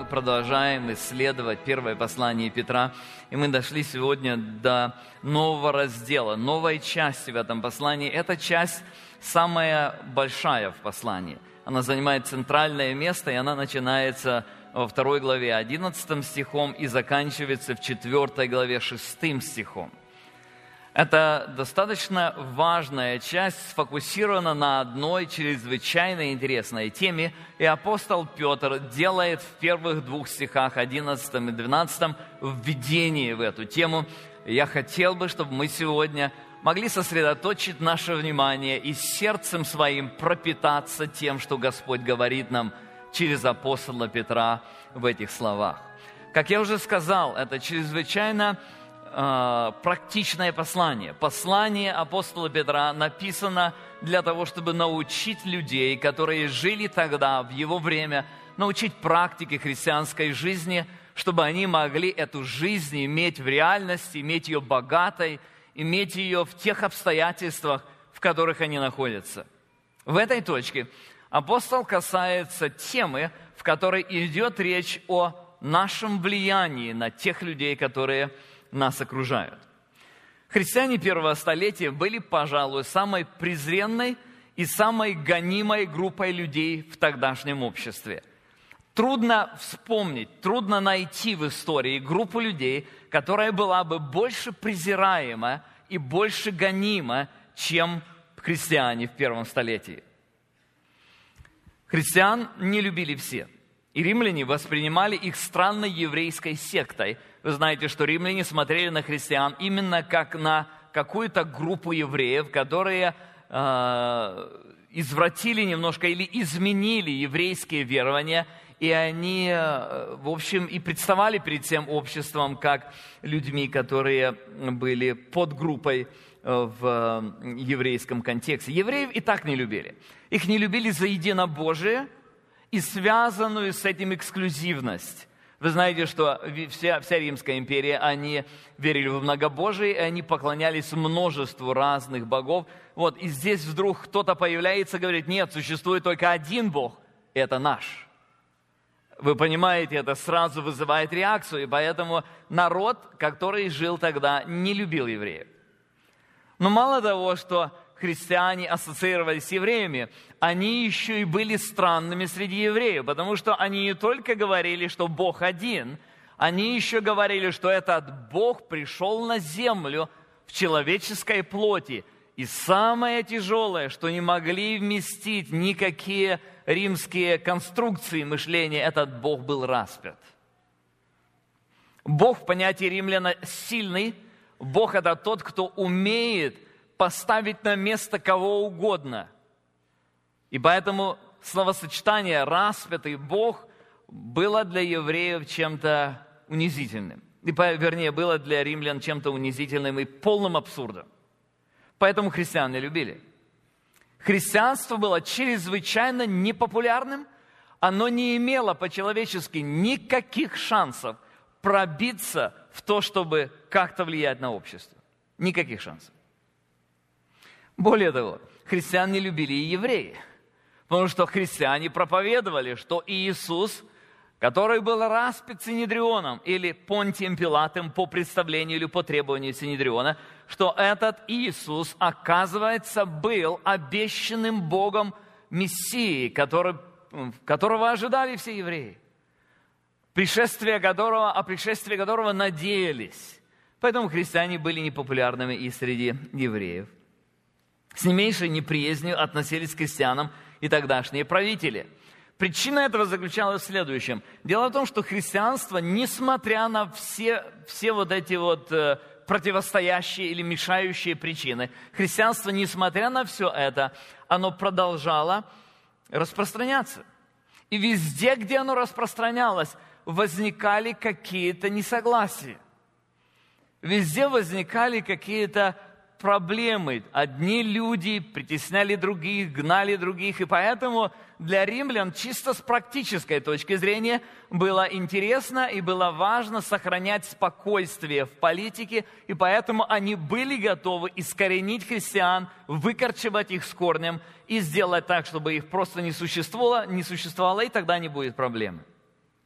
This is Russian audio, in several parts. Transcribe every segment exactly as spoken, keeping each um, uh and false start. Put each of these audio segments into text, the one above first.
продолжаем исследовать первое послание Петра, и мы дошли сегодня до нового раздела, новой части в этом послании. Эта часть самая большая в послании. Она занимает центральное место, и она начинается во второй главе одиннадцатым стихом и заканчивается в четвёртой главе шестым стихом. Это достаточно важная часть, сфокусирована на одной чрезвычайно интересной теме, и апостол Петр делает в первых двух стихах, одиннадцатом и двенадцатом, введение в эту тему. Я хотел бы, чтобы мы сегодня могли сосредоточить наше внимание и сердцем своим пропитаться тем, что Господь говорит нам через апостола Петра в этих словах. Как я уже сказал, это чрезвычайно практичное послание. Послание апостола Петра написано для того, чтобы научить людей, которые жили тогда, в его время, научить практике христианской жизни, чтобы они могли эту жизнь иметь в реальности, иметь ее богатой, иметь ее в тех обстоятельствах, в которых они находятся. В этой точке апостол касается темы, в которой идет речь о нашем влиянии на тех людей, которые нас окружают. Христиане первого столетия были, пожалуй, самой презренной и самой гонимой группой людей в тогдашнем обществе. Трудно вспомнить, трудно найти в истории группу людей, которая была бы больше презираема и больше гонима, чем христиане в первом столетии. Христиан не любили все. И римляне воспринимали их странной еврейской сектой. Вы знаете, что римляне смотрели на христиан именно как на какую-то группу евреев, которые э, извратили немножко или изменили еврейские верования, и они, э, в общем, и представали перед всем обществом как людьми, которые были подгруппой в еврейском контексте. Евреев и так не любили. Их не любили за единобожие и связанную с этим эксклюзивность. Вы знаете, что вся, вся Римская империя, они верили в многобожие, и они поклонялись множеству разных богов. Вот, и здесь вдруг кто-то появляется и говорит: нет, существует только один Бог, и это наш. Вы понимаете, это сразу вызывает реакцию, и поэтому народ, который жил тогда, не любил евреев. Но мало того, что христиане ассоциировались с евреями, они еще и были странными среди евреев, потому что они не только говорили, что Бог один, они еще говорили, что этот Бог пришел на землю в человеческой плоти. И самое тяжелое, что не могли вместить никакие римские конструкции мышления, этот Бог был распят. Бог в понятии римляна сильный. Бог – это тот, кто умеет поставить на место кого угодно. И поэтому словосочетание «распятый Бог» было для евреев чем-то унизительным. И, вернее, было для римлян чем-то унизительным и полным абсурдом. Поэтому христиан не любили. Христианство было чрезвычайно непопулярным. Оно не имело по-человечески никаких шансов пробиться в то, чтобы как-то влиять на общество. Никаких шансов. Более того, христиан не любили и евреи, потому что христиане проповедовали, что Иисус, который был распят Синедрионом или Понтием Пилатом по представлению или по требованию Синедриона, что этот Иисус, оказывается, был обещанным Богом Мессией, который, которого ожидали все евреи, пришествие которого, о пришествии которого надеялись. Поэтому христиане были непопулярными и среди евреев. С не меньшей неприязнью относились к христианам и тогдашние правители. Причина этого заключалась в следующем. Дело в том, что христианство, несмотря на все, все вот эти вот э, противостоящие или мешающие причины, христианство, несмотря на все это, оно продолжало распространяться. И везде, где оно распространялось, возникали какие-то несогласия. Везде возникали какие-то проблемы. Одни люди притесняли других, гнали других. И поэтому для римлян чисто с практической точки зрения было интересно и было важно сохранять спокойствие в политике. И поэтому они были готовы искоренить христиан, выкорчевать их с корнем и сделать так, чтобы их просто не существовало, не существовало, и тогда не будет проблемы.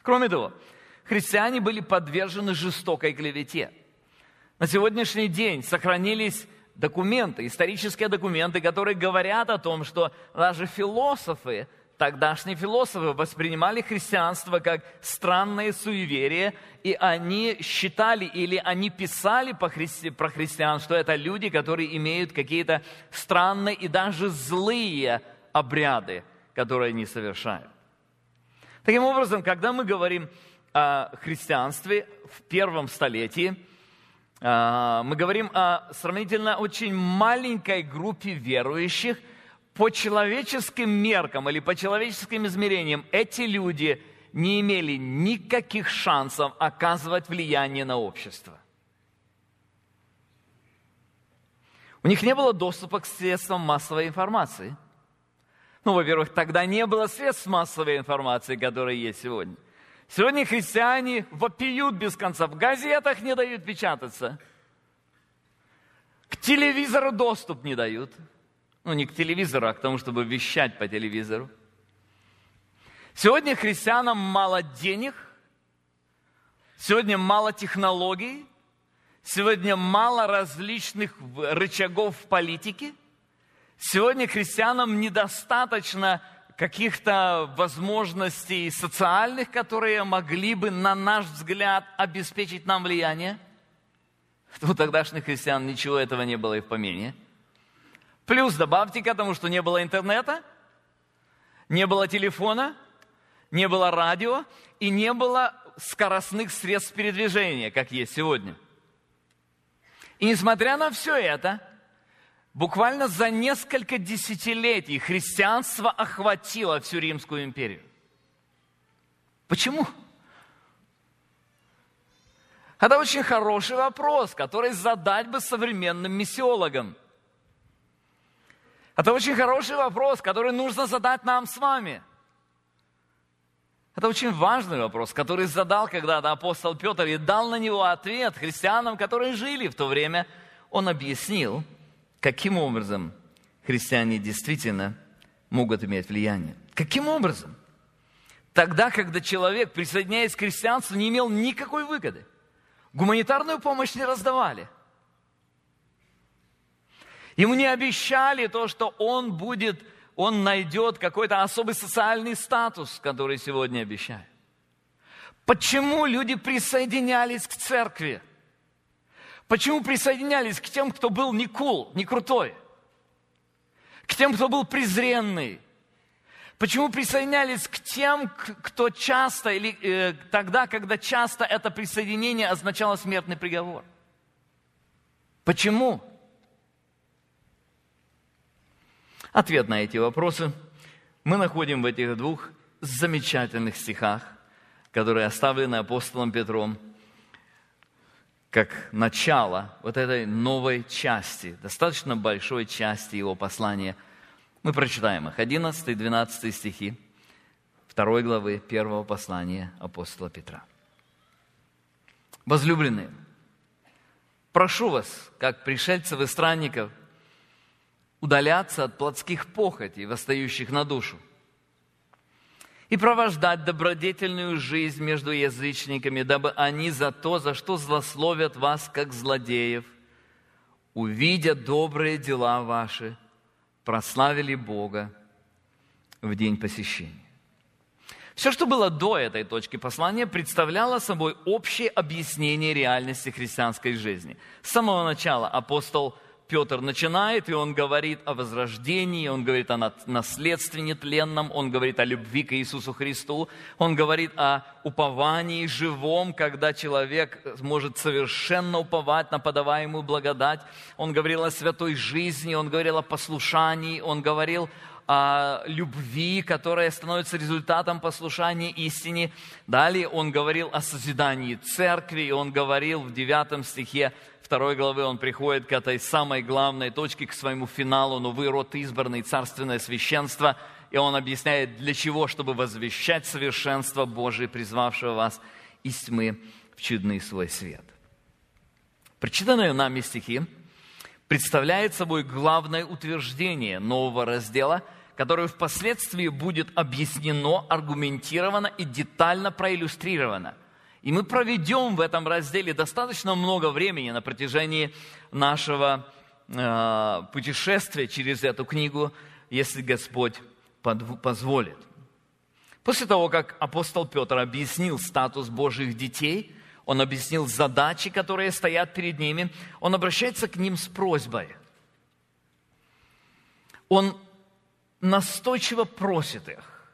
Кроме того, христиане были подвержены жестокой клевете. На сегодняшний день сохранились документы, исторические документы, которые говорят о том, что даже философы, тогдашние философы воспринимали христианство как странное суеверие, и они считали или они писали по христи, про христиан, что это люди, которые имеют какие-то странные и даже злые обряды, которые они совершают. Таким образом, когда мы говорим о христианстве в первом столетии, мы говорим о сравнительно очень маленькой группе верующих. По человеческим меркам или по человеческим измерениям эти люди не имели никаких шансов оказывать влияние на общество. У них не было доступа к средствам массовой информации. Ну, во-первых, тогда не было средств массовой информации, которые есть сегодня. Сегодня христиане вопиют без конца, в газетах не дают печататься, к телевизору доступ не дают. Ну, не к телевизору, а к тому, чтобы вещать по телевизору. Сегодня христианам мало денег, сегодня мало технологий, сегодня мало различных рычагов в политике. Сегодня христианам недостаточно каких-то возможностей социальных, которые могли бы, на наш взгляд, обеспечить нам влияние. У тогдашних христиан ничего этого не было и в помине. Плюс добавьте к этому, что не было интернета, не было телефона, не было радио и не было скоростных средств передвижения, как есть сегодня. И несмотря на все это, буквально за несколько десятилетий христианство охватило всю Римскую империю. Почему? Это очень хороший вопрос, который задать бы современным миссиологам. Это очень хороший вопрос, который нужно задать нам с вами. Это очень важный вопрос, который задал когда-то апостол Петр и дал на него ответ христианам, которые жили в то время. Он объяснил, каким образом христиане действительно могут иметь влияние. Каким образом? Тогда, когда человек, присоединяясь к христианству, не имел никакой выгоды. Гуманитарную помощь не раздавали. Ему не обещали то, что он будет, он найдет какой-то особый социальный статус, который сегодня обещают. Почему люди присоединялись к церкви? Почему присоединялись к тем, кто был не кул, не крутой? К тем, кто был презренный? Почему присоединялись к тем, кто часто, или э, тогда, когда часто это присоединение означало смертный приговор? Почему? Ответ на эти вопросы мы находим в этих двух замечательных стихах, которые оставлены апостолом Петром как начало вот этой новой части, достаточно большой части его послания. Мы прочитаем их, одиннадцатый и двенадцатый стихи второй главы первого послания апостола Петра. Возлюбленные, прошу вас, как пришельцев и странников, удаляться от плотских похотей, восстающих на душу, и провождать добродетельную жизнь между язычниками, дабы они за то, за что злословят вас, как злодеев, увидя добрые дела ваши, прославили Бога в день посещения. Все, что было до этой точки послания, представляло собой общее объяснение реальности христианской жизни. С самого начала апостол Петр начинает, и он говорит о возрождении, он говорит о наследстве нетленном, он говорит о любви к Иисусу Христу, он говорит о уповании живом, когда человек может совершенно уповать на подаваемую благодать. Он говорил о святой жизни, он говорил о послушании, он говорил о любви, которая становится результатом послушания истине. Далее он говорил о созидании церкви, и он говорил в девятом стихе второй главы, он приходит к этой самой главной точке, к своему финалу: «Но вы род избранный, царственное священство». И он объясняет, для чего: чтобы возвещать совершенство Божие, призвавшего вас из тьмы в чудный свой свет. Прочитанные нами стихи представляет собой главное утверждение нового раздела, которое впоследствии будет объяснено, аргументировано и детально проиллюстрировано. И мы проведем в этом разделе достаточно много времени на протяжении нашего э, путешествия через эту книгу, если Господь под, позволит. После того, как апостол Петр объяснил статус Божьих детей, он объяснил задачи, которые стоят перед ними, он обращается к ним с просьбой. Он настойчиво просит их,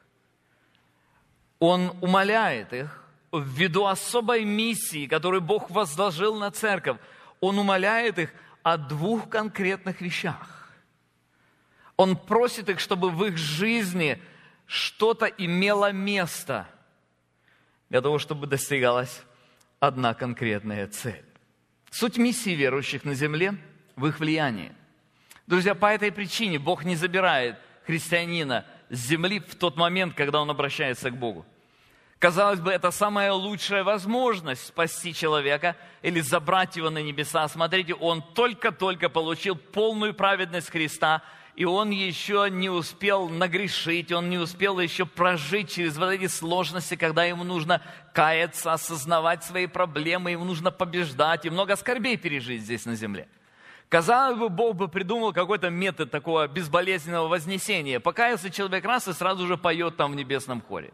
он умоляет их ввиду особой миссии, которую Бог возложил на церковь. Он умоляет их о двух конкретных вещах. Он просит их, чтобы в их жизни что-то имело место для того, чтобы достигалась одна конкретная цель. Суть миссии верующих на земле в их влиянии. Друзья, по этой причине Бог не забирает христианина с земли в тот момент, когда он обращается к Богу. Казалось бы, это самая лучшая возможность спасти человека или забрать его на небеса. Смотрите, он только-только получил полную праведность Христа, и он еще не успел нагрешить, он не успел еще прожить через вот эти сложности, когда ему нужно каяться, осознавать свои проблемы, ему нужно побеждать и много скорбей пережить здесь на земле. Казалось бы, Бог бы придумал какой-то метод такого безболезненного вознесения. Покаялся человек раз и сразу же поет там в небесном хоре.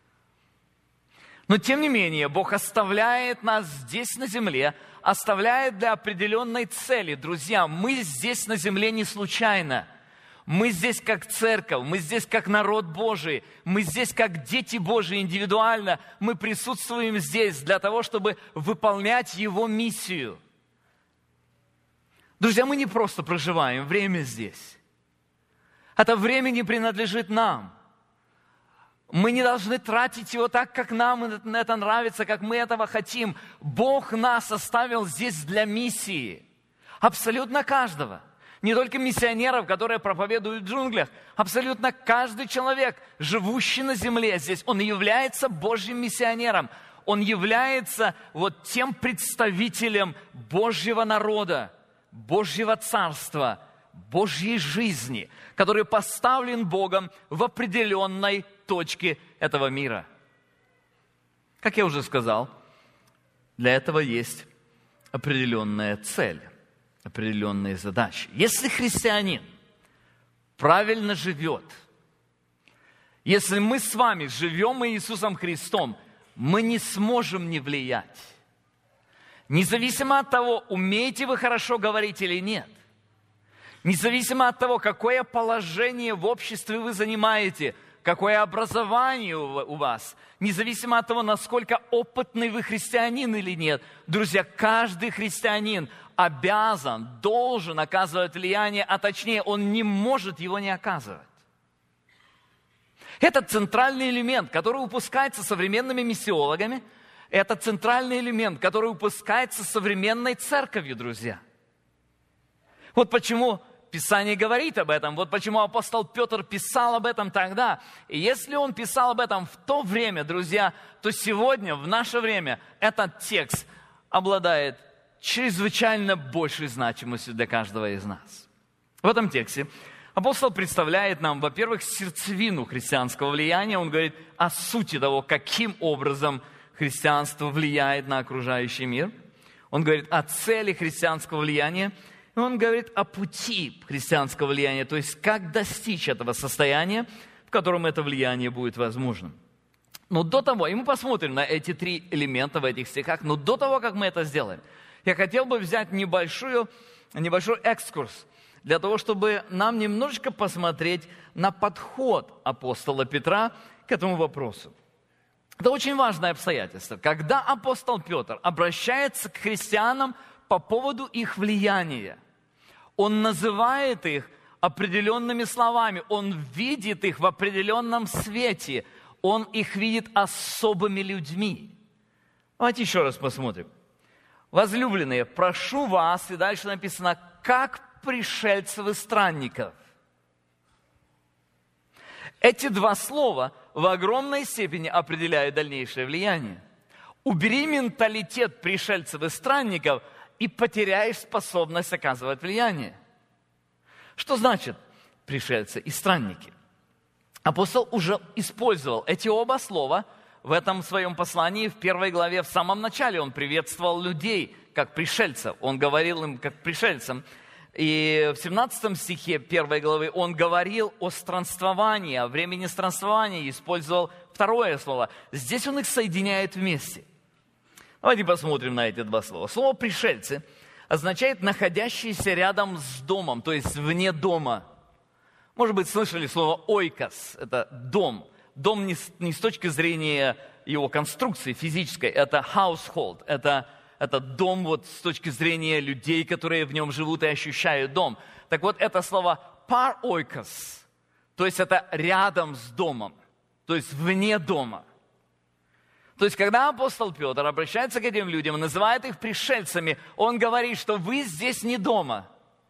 Но тем не менее, Бог оставляет нас здесь на земле, оставляет для определенной цели. Друзья, мы здесь на земле не случайно. Мы здесь как церковь, мы здесь как народ Божий, мы здесь как дети Божии индивидуально. Мы присутствуем здесь для того, чтобы выполнять Его миссию. Друзья, мы не просто проживаем время здесь. Это время не принадлежит нам. Мы не должны тратить его так, как нам это нравится, как мы этого хотим. Бог нас оставил здесь для миссии. Абсолютно каждого. Не только миссионеров, которые проповедуют в джунглях. Абсолютно каждый человек, живущий на земле здесь, он является Божьим миссионером. Он является вот тем представителем Божьего народа, Божьего царства, Божьей жизни, который поставлен Богом в определенной точке этого мира. Как я уже сказал, для этого есть определенная цель, определенные задачи. Если христианин правильно живет, если мы с вами живем Иисусом Христом, мы не сможем не влиять. Независимо от того, умеете вы хорошо говорить или нет, независимо от того, какое положение в обществе вы занимаете, какое образование у вас, независимо от того, насколько опытный вы христианин или нет, друзья, каждый христианин обязан, должен оказывать влияние, а точнее, он не может его не оказывать. Это центральный элемент, который упускается современными миссиологами, это центральный элемент, который упускается современной церковью, друзья. Вот почему Писание говорит об этом, вот почему апостол Петр писал об этом тогда. И если он писал об этом в то время, друзья, то сегодня, в наше время, этот текст обладает чрезвычайно большей значимостью для каждого из нас. В этом тексте апостол представляет нам, во-первых, сердцевину христианского влияния. Он говорит о сути того, каким образом христианство влияет на окружающий мир. Он говорит о цели христианского влияния. И он говорит о пути христианского влияния, то есть как достичь этого состояния, в котором это влияние будет возможным. Но до того, и мы посмотрим на эти три элемента в этих стихах, но до того, как мы это сделаем, я хотел бы взять небольшую, небольшой экскурс для того, чтобы нам немножечко посмотреть на подход апостола Петра к этому вопросу. Это очень важное обстоятельство. Когда апостол Петр обращается к христианам по поводу их влияния, он называет их определенными словами, он видит их в определенном свете, он их видит особыми людьми. Давайте еще раз посмотрим. Возлюбленные, прошу вас, и дальше написано, как пришельцев и странников. Эти два слова в огромной степени определяют дальнейшее влияние. Убери менталитет пришельцев и странников, и потеряешь способность оказывать влияние. Что значит пришельцы и странники? апостол уже использовал эти оба слова в этом своем послании, в первой главе, в самом начале. Он приветствовал людей как пришельцев, он говорил им как пришельцам. И в семнадцатом стихе первой главы он говорил о странствовании, о времени странствования, использовал второе слово. Здесь он их соединяет вместе. Давайте посмотрим на эти два слова. Слово «пришельцы» означает «находящиеся рядом с домом», то есть вне дома. Может быть, слышали слово «ойкос» – это дом. Дом не с, не с точки зрения его конструкции физической, это household, это Это дом вот с точки зрения людей, которые в нем живут и ощущают дом. Так вот, это слово «паройкос», то есть это рядом с домом, то есть вне дома. То есть, когда апостол Петр обращается к этим людям, называет их пришельцами, он говорит, что вы здесь не дома.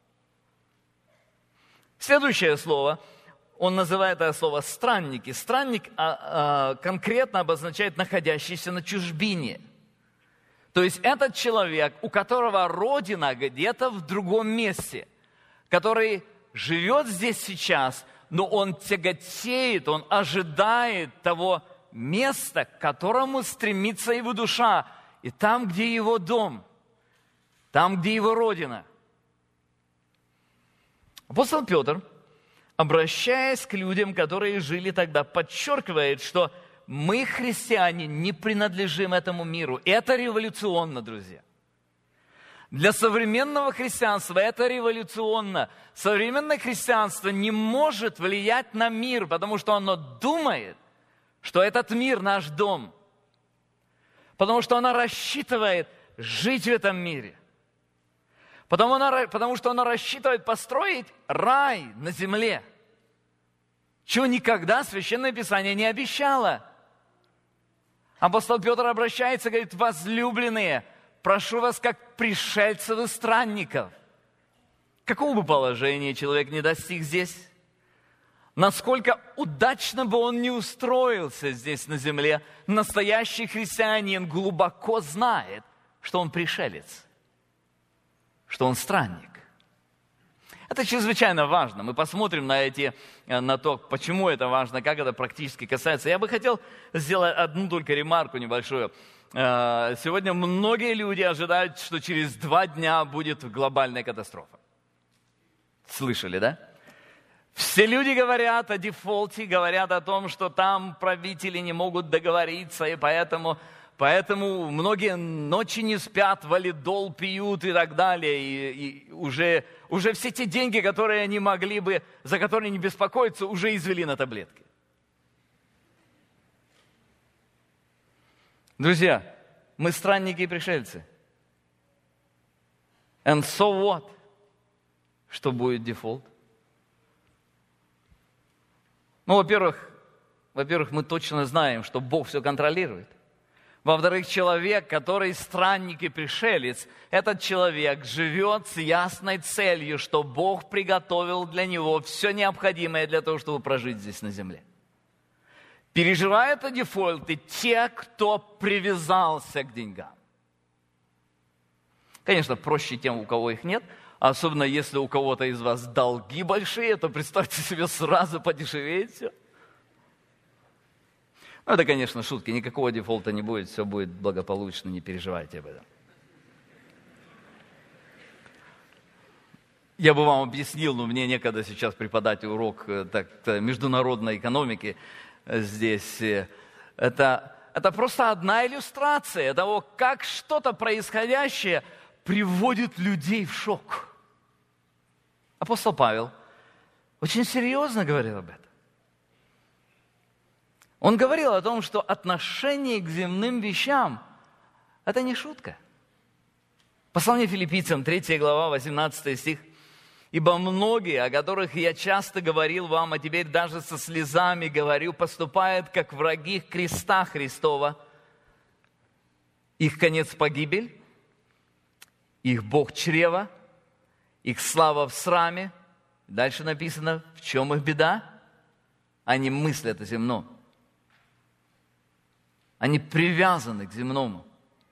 Следующее слово, он называет это слово «странники». Странник а, а, конкретно обозначает «находящийся на чужбине». То есть этот человек, у которого родина где-то в другом месте, который живет здесь сейчас, но он тяготеет, он ожидает того места, к которому стремится его душа, и там, где его дом, там, где его родина. Апостол Петр, обращаясь к людям, которые жили тогда, подчеркивает, что мы, христиане, не принадлежим этому миру. Это революционно, друзья. Для современного христианства это революционно. Современное христианство не может влиять на мир, потому что оно думает, что этот мир наш дом. Потому что оно рассчитывает жить в этом мире. Потому, оно, потому что оно рассчитывает построить рай на земле. Чего никогда Священное Писание не обещало. Апостол Петр обращается и говорит: возлюбленные, прошу вас, как пришельцев и странников. Какого бы положения человек не достиг здесь, насколько удачно бы он не устроился здесь на земле, настоящий христианин глубоко знает, что он пришелец, что он странник. Это чрезвычайно важно. Мы посмотрим на, эти, на то, почему это важно, как это практически касается. Я бы хотел сделать одну только ремарку небольшую. Сегодня многие люди ожидают, что через два дня будет глобальная катастрофа. Слышали, да? Все люди говорят о дефолте, говорят о том, что там правители не могут договориться, и поэтому... Поэтому многие ночи не спят, валидол пьют и так далее. И, и уже, уже все те деньги, которые они могли бы, за которые не беспокоиться, уже извели на таблетки. Друзья, мы странники и пришельцы. And so what? Что будет дефолт? Ну, во-первых, во-первых, мы точно знаем, что Бог все контролирует. Во-вторых, человек, который странник и пришелец, этот человек живет с ясной целью, что Бог приготовил для него все необходимое для того, чтобы прожить здесь на земле. Переживают о дефолте те, кто привязался к деньгам. Конечно, проще тем, у кого их нет, особенно если у кого-то из вас долги большие, то представьте себе, сразу подешевеет все. Ну, это, конечно, шутки. Никакого дефолта не будет, все будет благополучно, не переживайте об этом. Я бы вам объяснил, но мне некогда сейчас преподать урок так, международной экономики здесь. Это, это просто одна иллюстрация того, как что-то происходящее приводит людей в шок. Апостол Павел очень серьезно говорил об этом. Он говорил о том, что отношение к земным вещам – это не шутка. Послание Филиппийцам, третья глава, восемнадцатый стих. «Ибо многие, о которых я часто говорил вам, а теперь даже со слезами говорю, поступают, как враги креста Христова. Их конец – погибель, их Бог – чрево, их слава в сраме». Дальше написано, в чем их беда? Они мыслят о земном. Они привязаны к земному.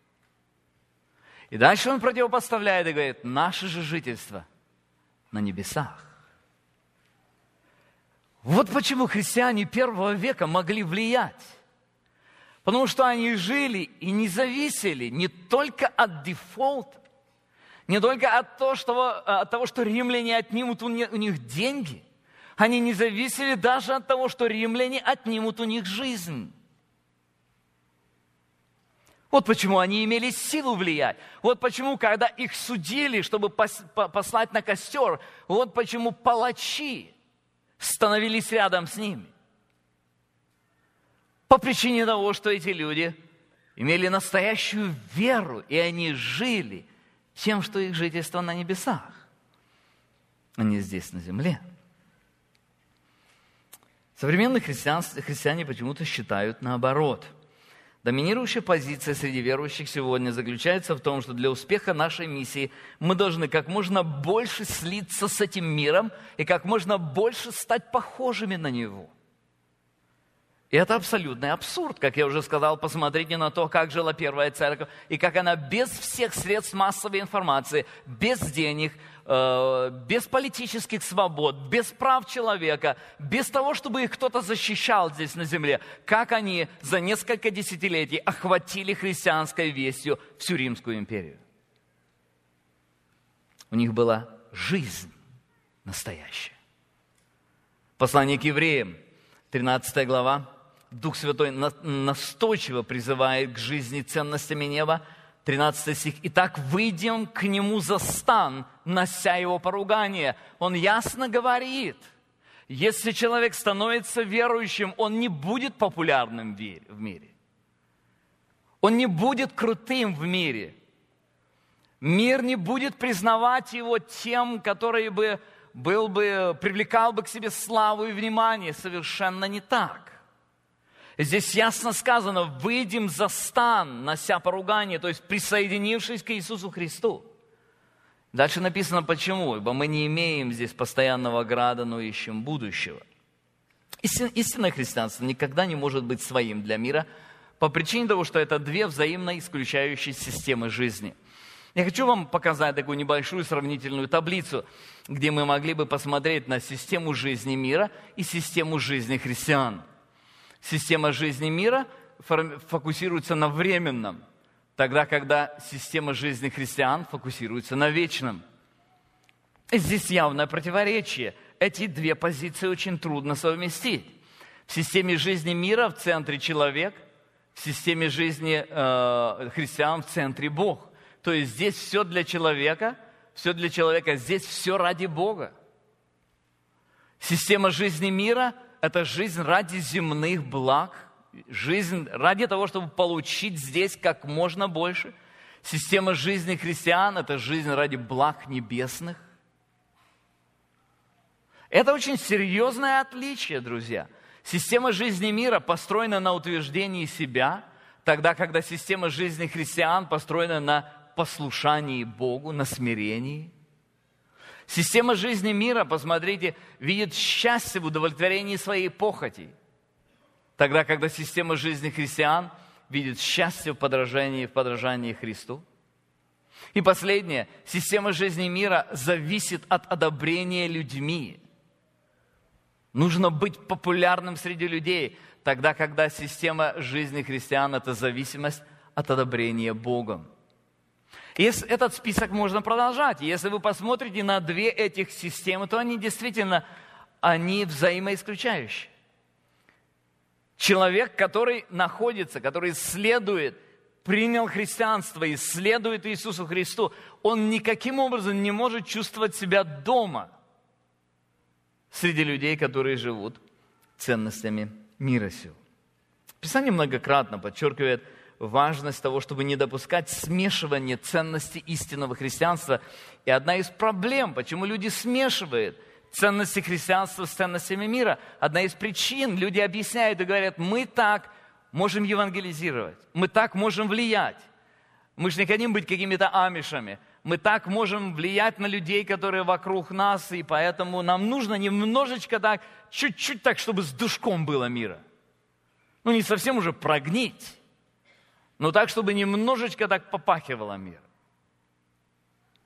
И дальше он противопоставляет и говорит: наше же жительство на небесах. Вот почему христиане первого века могли влиять. Потому что они жили и не зависели не только от дефолта, не только от того, что, от того, что римляне отнимут у них деньги. Они не зависели даже от того, что римляне отнимут у них жизнь. Вот почему они имели силу влиять. Вот почему, когда их судили, чтобы послать на костер, вот почему палачи становились рядом с ними. По причине того, что эти люди имели настоящую веру, и они жили тем, что их жительство на небесах, а не здесь, на земле. Современные христиане почему-то считают наоборот. Доминирующая позиция среди верующих сегодня заключается в том, что для успеха нашей миссии мы должны как можно больше слиться с этим миром и как можно больше стать похожими на него. И это абсолютный абсурд. Как я уже сказал, посмотрите на то, как жила первая церковь, и как она без всех средств массовой информации, без денег, э, без политических свобод, без прав человека, без того, чтобы их кто-то защищал здесь на земле, как они за несколько десятилетий охватили христианской вестью всю Римскую империю. У них была жизнь настоящая. Послание к евреям, тринадцатая глава. Дух Святой настойчиво призывает к жизни ценностями неба. тринадцатый стих. «Итак, выйдем к Нему за стан, нося Его поругание». Он ясно говорит, если человек становится верующим, он не будет популярным в мире. Он не будет крутым в мире. Мир не будет признавать его тем, который бы, был бы, привлекал бы к себе славу и внимание. Совершенно не так. Здесь ясно сказано, выйдем за стан, нося поругание, то есть присоединившись к Иисусу Христу. Дальше написано почему, ибо мы не имеем здесь постоянного града, но ищем будущего. Истинное христианство никогда не может быть своим для мира по причине того, что это две взаимно исключающие системы жизни. Я хочу вам показать такую небольшую сравнительную таблицу, где мы могли бы посмотреть на систему жизни мира и систему жизни христиан. Система жизни мира фокусируется на временном, тогда, когда система жизни христиан фокусируется на вечном. Здесь явное противоречие. Эти две позиции очень трудно совместить. В системе жизни мира в центре человек, в системе жизни э, христиан в центре Бог. То есть здесь все для человека, все для человека, здесь все ради Бога. Система жизни мира – это жизнь ради земных благ, жизнь ради того, чтобы получить здесь как можно больше. Система жизни христиан – это жизнь ради благ небесных. Это очень серьезное отличие, друзья. Система жизни мира построена на утверждении себя, тогда, когда система жизни христиан построена на послушании Богу, на смирении. Система жизни мира, посмотрите, видит счастье в удовлетворении своей похоти, тогда, когда система жизни христиан видит счастье в подражании, в подражании Христу. И последнее, система жизни мира зависит от одобрения людьми. Нужно быть популярным среди людей, тогда, когда система жизни христиан – это зависимость от одобрения Богом. И этот список можно продолжать. Если вы посмотрите на две этих системы, то они действительно, они взаимоисключающие. Человек, который находится, который следует, принял христианство и следует Иисусу Христу, он никаким образом не может чувствовать себя дома среди людей, которые живут ценностями мира сего. Писание многократно подчеркивает важность того, чтобы не допускать смешивания ценностей истинного христианства. И одна из проблем, почему люди смешивают ценности христианства с ценностями мира, одна из причин, люди объясняют и говорят, мы так можем евангелизировать, мы так можем влиять. Мы же не хотим быть какими-то амишами. Мы так можем влиять на людей, которые вокруг нас, и поэтому нам нужно немножечко так, чуть-чуть так, чтобы с душком было мира. Ну, не совсем уже прогнить, но так, чтобы немножечко так попахивало мир.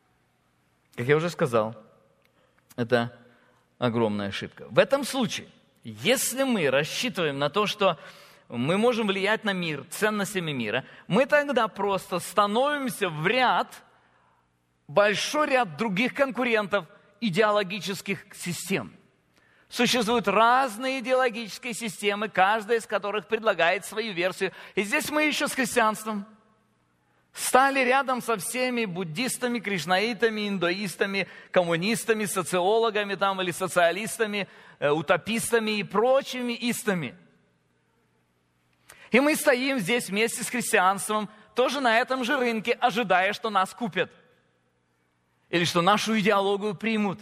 Как я уже сказал, это огромная ошибка. В этом случае, если мы рассчитываем на то, что мы можем влиять на мир ценностями мира, мы тогда просто становимся в ряд, большой ряд других конкурентов идеологических систем. Существуют разные идеологические системы, каждая из которых предлагает свою версию. И здесь мы еще с христианством стали рядом со всеми буддистами, кришнаитами, индуистами, коммунистами, социологами там, или социалистами, э, утопистами и прочими истами. И мы стоим здесь вместе с христианством, тоже на этом же рынке, ожидая, что нас купят. Или что нашу идеологию примут.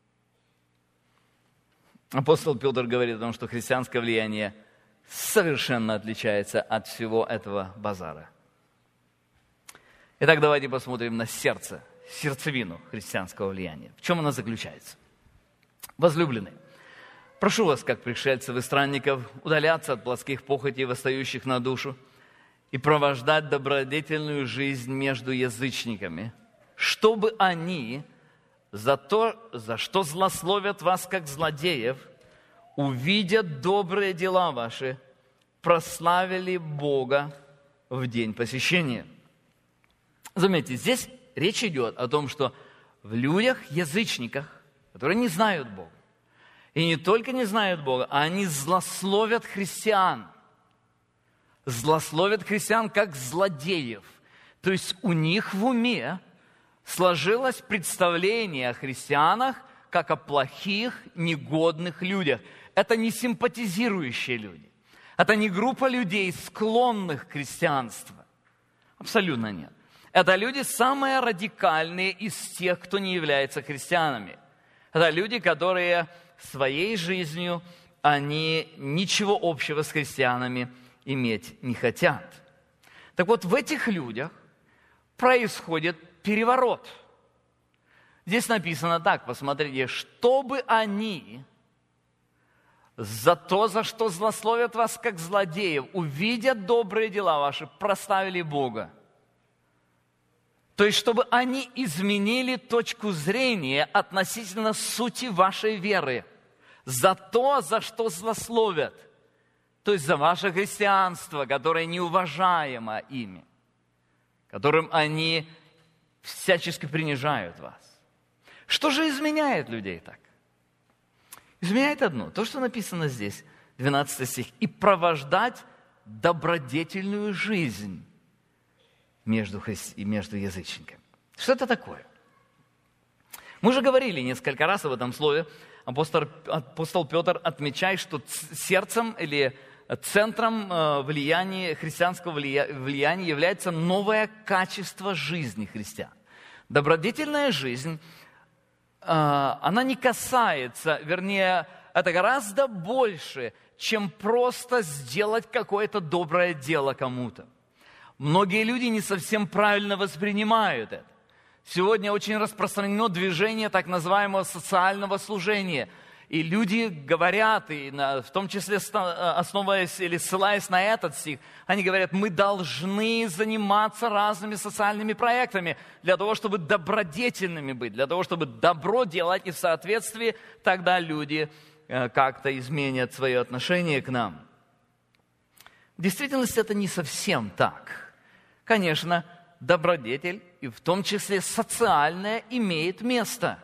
Апостол Петр говорит о том, что христианское влияние совершенно отличается от всего этого базара. Итак, давайте посмотрим на сердце, сердцевину христианского влияния. В чем она заключается? Возлюбленные, прошу вас, как пришельцев и странников, удаляться от плотских похотей, восстающих на душу, и провождать добродетельную жизнь между язычниками, чтобы они за то, за что злословят вас, как злодеев, увидят добрые дела ваши, прославили Бога в день посещения. Заметьте, здесь речь идет о том, что в людях, язычниках, которые не знают Бога, и не только не знают Бога, а они злословят христиан. Злословят христиан как злодеев. То есть у них в уме сложилось представление о христианах как о плохих, негодных людях. Это не симпатизирующие люди. Это не группа людей, склонных к христианству. Абсолютно нет. Это люди самые радикальные из тех, кто не является христианами. Это люди, которые своей жизнью, они ничего общего с христианами иметь не хотят. Так вот, в этих людях происходит переворот. Здесь написано так, посмотрите, чтобы они за то, за что злословят вас, как злодеев, увидят добрые дела ваши, прославили Бога. То есть, чтобы они изменили точку зрения относительно сути вашей веры. За то, за что злословят. То есть, за ваше христианство, которое неуважаемо ими. Которым они всячески принижают вас. Что же изменяет людей так? Изменяет одно. То, что написано здесь, двенадцатый стих. «И провождать добродетельную жизнь между, хри... между язычниками». Что это такое? Мы уже говорили несколько раз об этом слове. Апостол, апостол Петр отмечает, что сердцем или центром влияния, христианского влияния является новое качество жизни христиан. Добродетельная жизнь, она не касается, вернее, это гораздо больше, чем просто сделать какое-то доброе дело кому-то. Многие люди не совсем правильно воспринимают это. Сегодня очень распространено движение так называемого социального служения. И люди говорят, и на, в том числе основываясь или ссылаясь на этот стих, они говорят, мы должны заниматься разными социальными проектами для того, чтобы добродетельными быть, для того, чтобы добро делать, и в соответствии тогда люди как-то изменят свое отношение к нам. В действительности это не совсем так. Конечно, добродетель, и в том числе социальная, имеет место.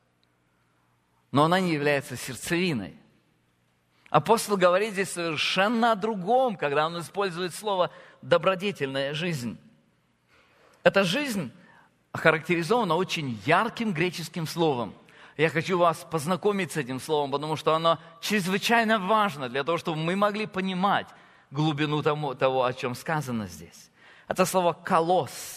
Но она не является сердцевиной. Апостол говорит здесь совершенно о другом, когда он использует слово «добродетельная жизнь». Эта жизнь охарактеризована очень ярким греческим словом. Я хочу вас познакомить с этим словом, потому что оно чрезвычайно важно для того, чтобы мы могли понимать глубину того, того о чем сказано здесь. Это слово «колосс».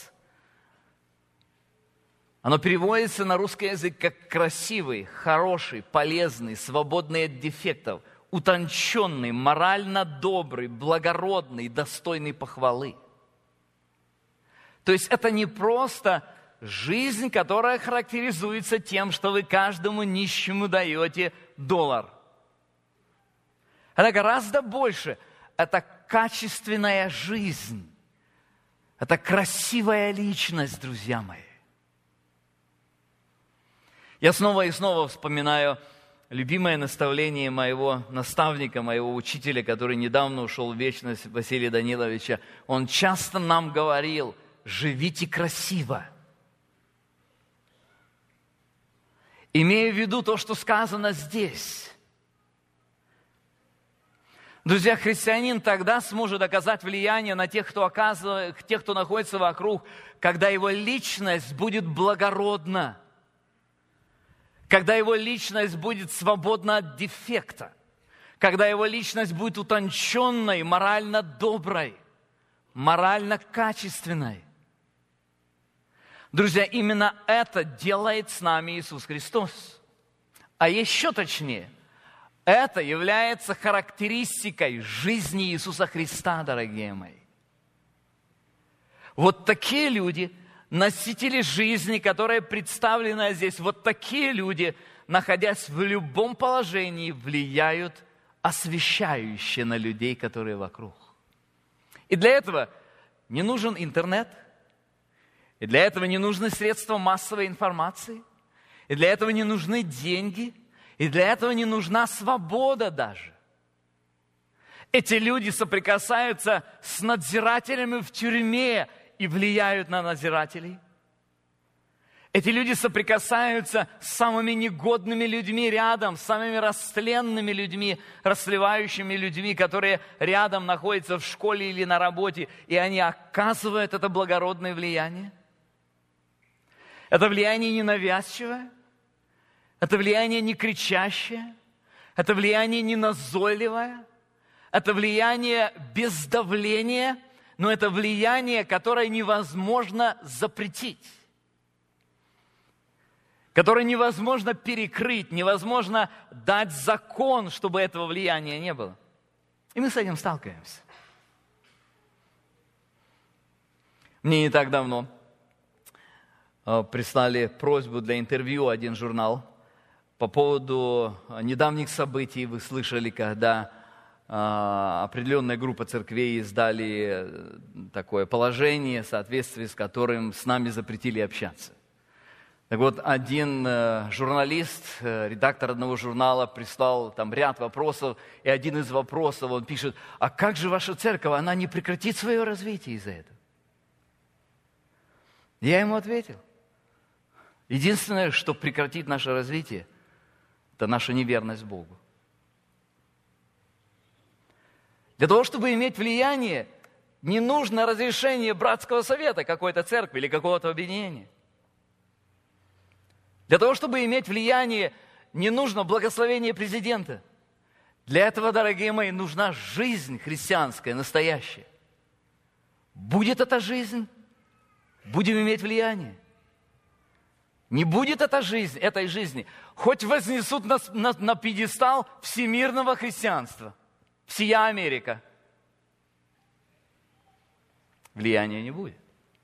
Оно переводится на русский язык как красивый, хороший, полезный, свободный от дефектов, утонченный, морально добрый, благородный, достойный похвалы. То есть это не просто жизнь, которая характеризуется тем, что вы каждому нищему даете доллар. Это гораздо больше. Это качественная жизнь. Это красивая личность, друзья мои. Я снова и снова вспоминаю любимое наставление моего наставника, моего учителя, который недавно ушел в вечность, Василия Даниловича. Он часто нам говорил: живите красиво. Имея в виду то, что сказано здесь. Друзья, христианин тогда сможет оказать влияние на тех, кто оказывает, тех, кто находится вокруг, когда его личность будет благородна, когда его личность будет свободна от дефекта, когда его личность будет утонченной, морально доброй, морально качественной. Друзья, именно это делает с нами Иисус Христос. А еще точнее, это является характеристикой жизни Иисуса Христа, дорогие мои. Вот такие люди, носители жизни, которые представлены здесь, вот такие люди, находясь в любом положении, влияют освещающе на людей, которые вокруг. И для этого не нужен интернет, и для этого не нужны средства массовой информации, и для этого не нужны деньги, и для этого не нужна свобода даже. Эти люди соприкасаются с надзирателями в тюрьме и влияют на надзирателей. Эти люди соприкасаются с самыми негодными людьми рядом, с самыми растленными людьми, расслевающими людьми, которые рядом находятся в школе или на работе, и они оказывают это благородное влияние. Это влияние ненавязчивое, это влияние не кричащее, это влияние не назойливое, это влияние без давления, но это влияние, которое невозможно запретить, которое невозможно перекрыть, невозможно дать закон, чтобы этого влияния не было. И мы с этим сталкиваемся. Мне не так давно прислали просьбу для интервью один журнал по поводу недавних событий. Вы слышали, когда определенная группа церквей издали такое положение, в соответствии с которым с нами запретили общаться. Так вот, один журналист, редактор одного журнала, прислал там ряд вопросов, и один из вопросов, он пишет: а как же ваша церковь, она не прекратит свое развитие из-за этого? Я ему ответил: единственное, что прекратит наше развитие, это наша неверность Богу. Для того, чтобы иметь влияние, не нужно разрешение братского совета какой-то церкви или какого-то объединения. Для того, чтобы иметь влияние, не нужно благословение президента. Для этого, дорогие мои, нужна жизнь христианская, настоящая. Будет эта жизнь, будем иметь влияние. Не будет эта жизнь, этой жизни, хоть вознесут нас на, на пьедестал всемирного христианства, всея Америка, влияния не будет.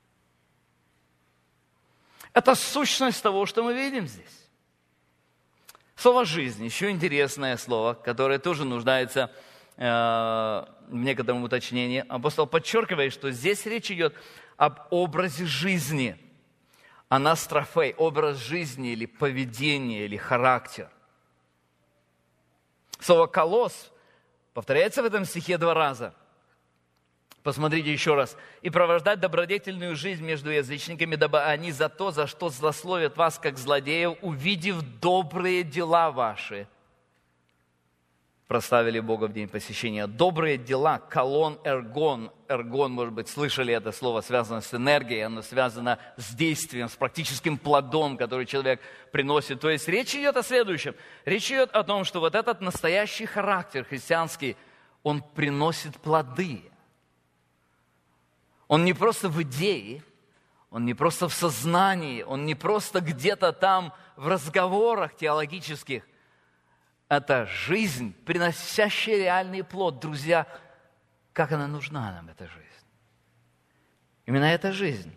Это сущность того, что мы видим здесь. Слово «жизнь» еще интересное слово, которое тоже нуждается э, в некотором уточнении. Апостол подчеркивает, что здесь речь идет об образе жизни, анастрофей, образ жизни или поведение, или характер. Слово «колосс» повторяется в этом стихе два раза. Посмотрите еще раз. «И провождать добродетельную жизнь между язычниками, дабы они за то, за что злословят вас, как злодеев, увидев добрые дела ваши, прославили Бога в день посещения». Добрые дела, колон, эргон. Эргон, может быть, слышали это слово, связано с энергией, оно связано с действием, с практическим плодом, который человек приносит. То есть речь идет о следующем. Речь идет о том, что вот этот настоящий характер христианский, он приносит плоды. Он не просто в идее, он не просто в сознании, он не просто где-то там в разговорах теологических. Это жизнь, приносящая реальный плод. Друзья, как она нужна нам, эта жизнь? Именно эта жизнь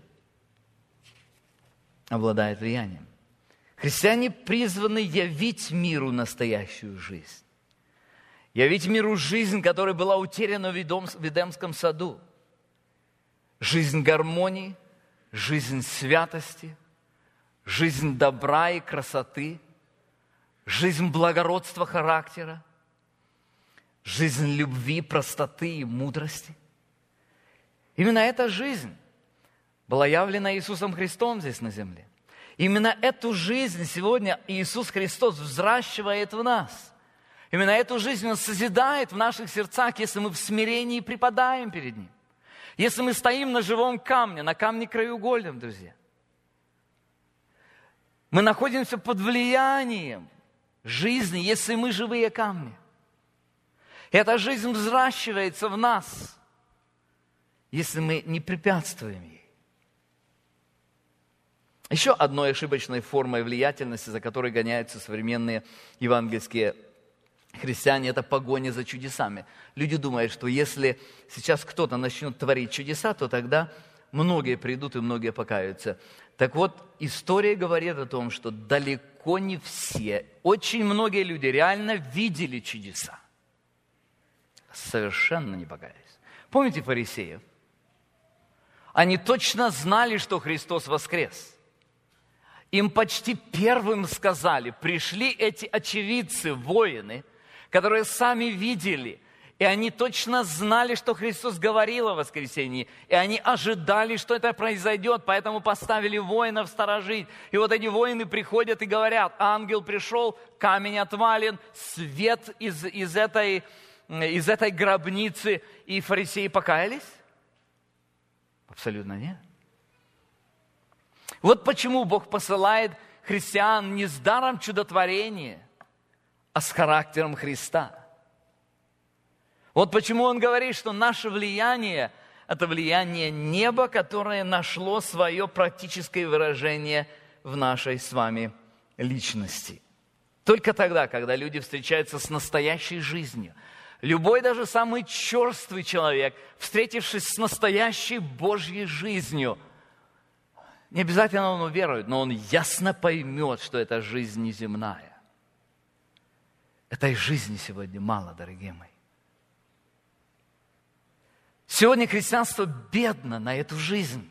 обладает влиянием. Христиане призваны явить миру настоящую жизнь. Явить миру жизнь, которая была утеряна в Эдемском саду. Жизнь гармонии, жизнь святости, жизнь добра и красоты, жизнь благородства характера, жизнь любви, простоты и мудрости. Именно эта жизнь была явлена Иисусом Христом здесь на земле. Именно эту жизнь сегодня Иисус Христос взращивает в нас. Именно эту жизнь Он созидает в наших сердцах, если мы в смирении припадаем перед Ним. Если мы стоим на живом камне, на камне краеугольном, друзья. Мы находимся под влиянием жизни, если мы живые камни. И эта жизнь взращивается в нас, если мы не препятствуем ей. Еще одной ошибочной формой влиятельности, за которой гоняются современные евангельские христиане, это погоня за чудесами. Люди думают, что если сейчас кто-то начнет творить чудеса, то тогда многие придут и многие покаются. Так вот, история говорит о том, что далеко не все, очень многие люди реально видели чудеса. Совершенно не покаялись. Помните фарисеев? Они точно знали, что Христос воскрес. Им почти первым сказали, пришли эти очевидцы, воины, которые сами видели, и они точно знали, что Христос говорил о воскресении, и они ожидали, что это произойдет, поэтому поставили воинов сторожить. И вот эти воины приходят и говорят, ангел пришел, камень отвален, свет из, из, этой, из этой гробницы, и фарисеи покаялись? Абсолютно нет. Вот почему Бог посылает христиан не с даром чудотворения, а с характером Христа. Вот почему Он говорит, что наше влияние – это влияние неба, которое нашло свое практическое выражение в нашей с вами личности. Только тогда, когда люди встречаются с настоящей жизнью, любой даже самый черствый человек, встретившись с настоящей Божьей жизнью, не обязательно он уверует, но он ясно поймет, что эта жизнь неземная. Этой жизни сегодня мало, дорогие мои. Сегодня христианство бедно на эту жизнь.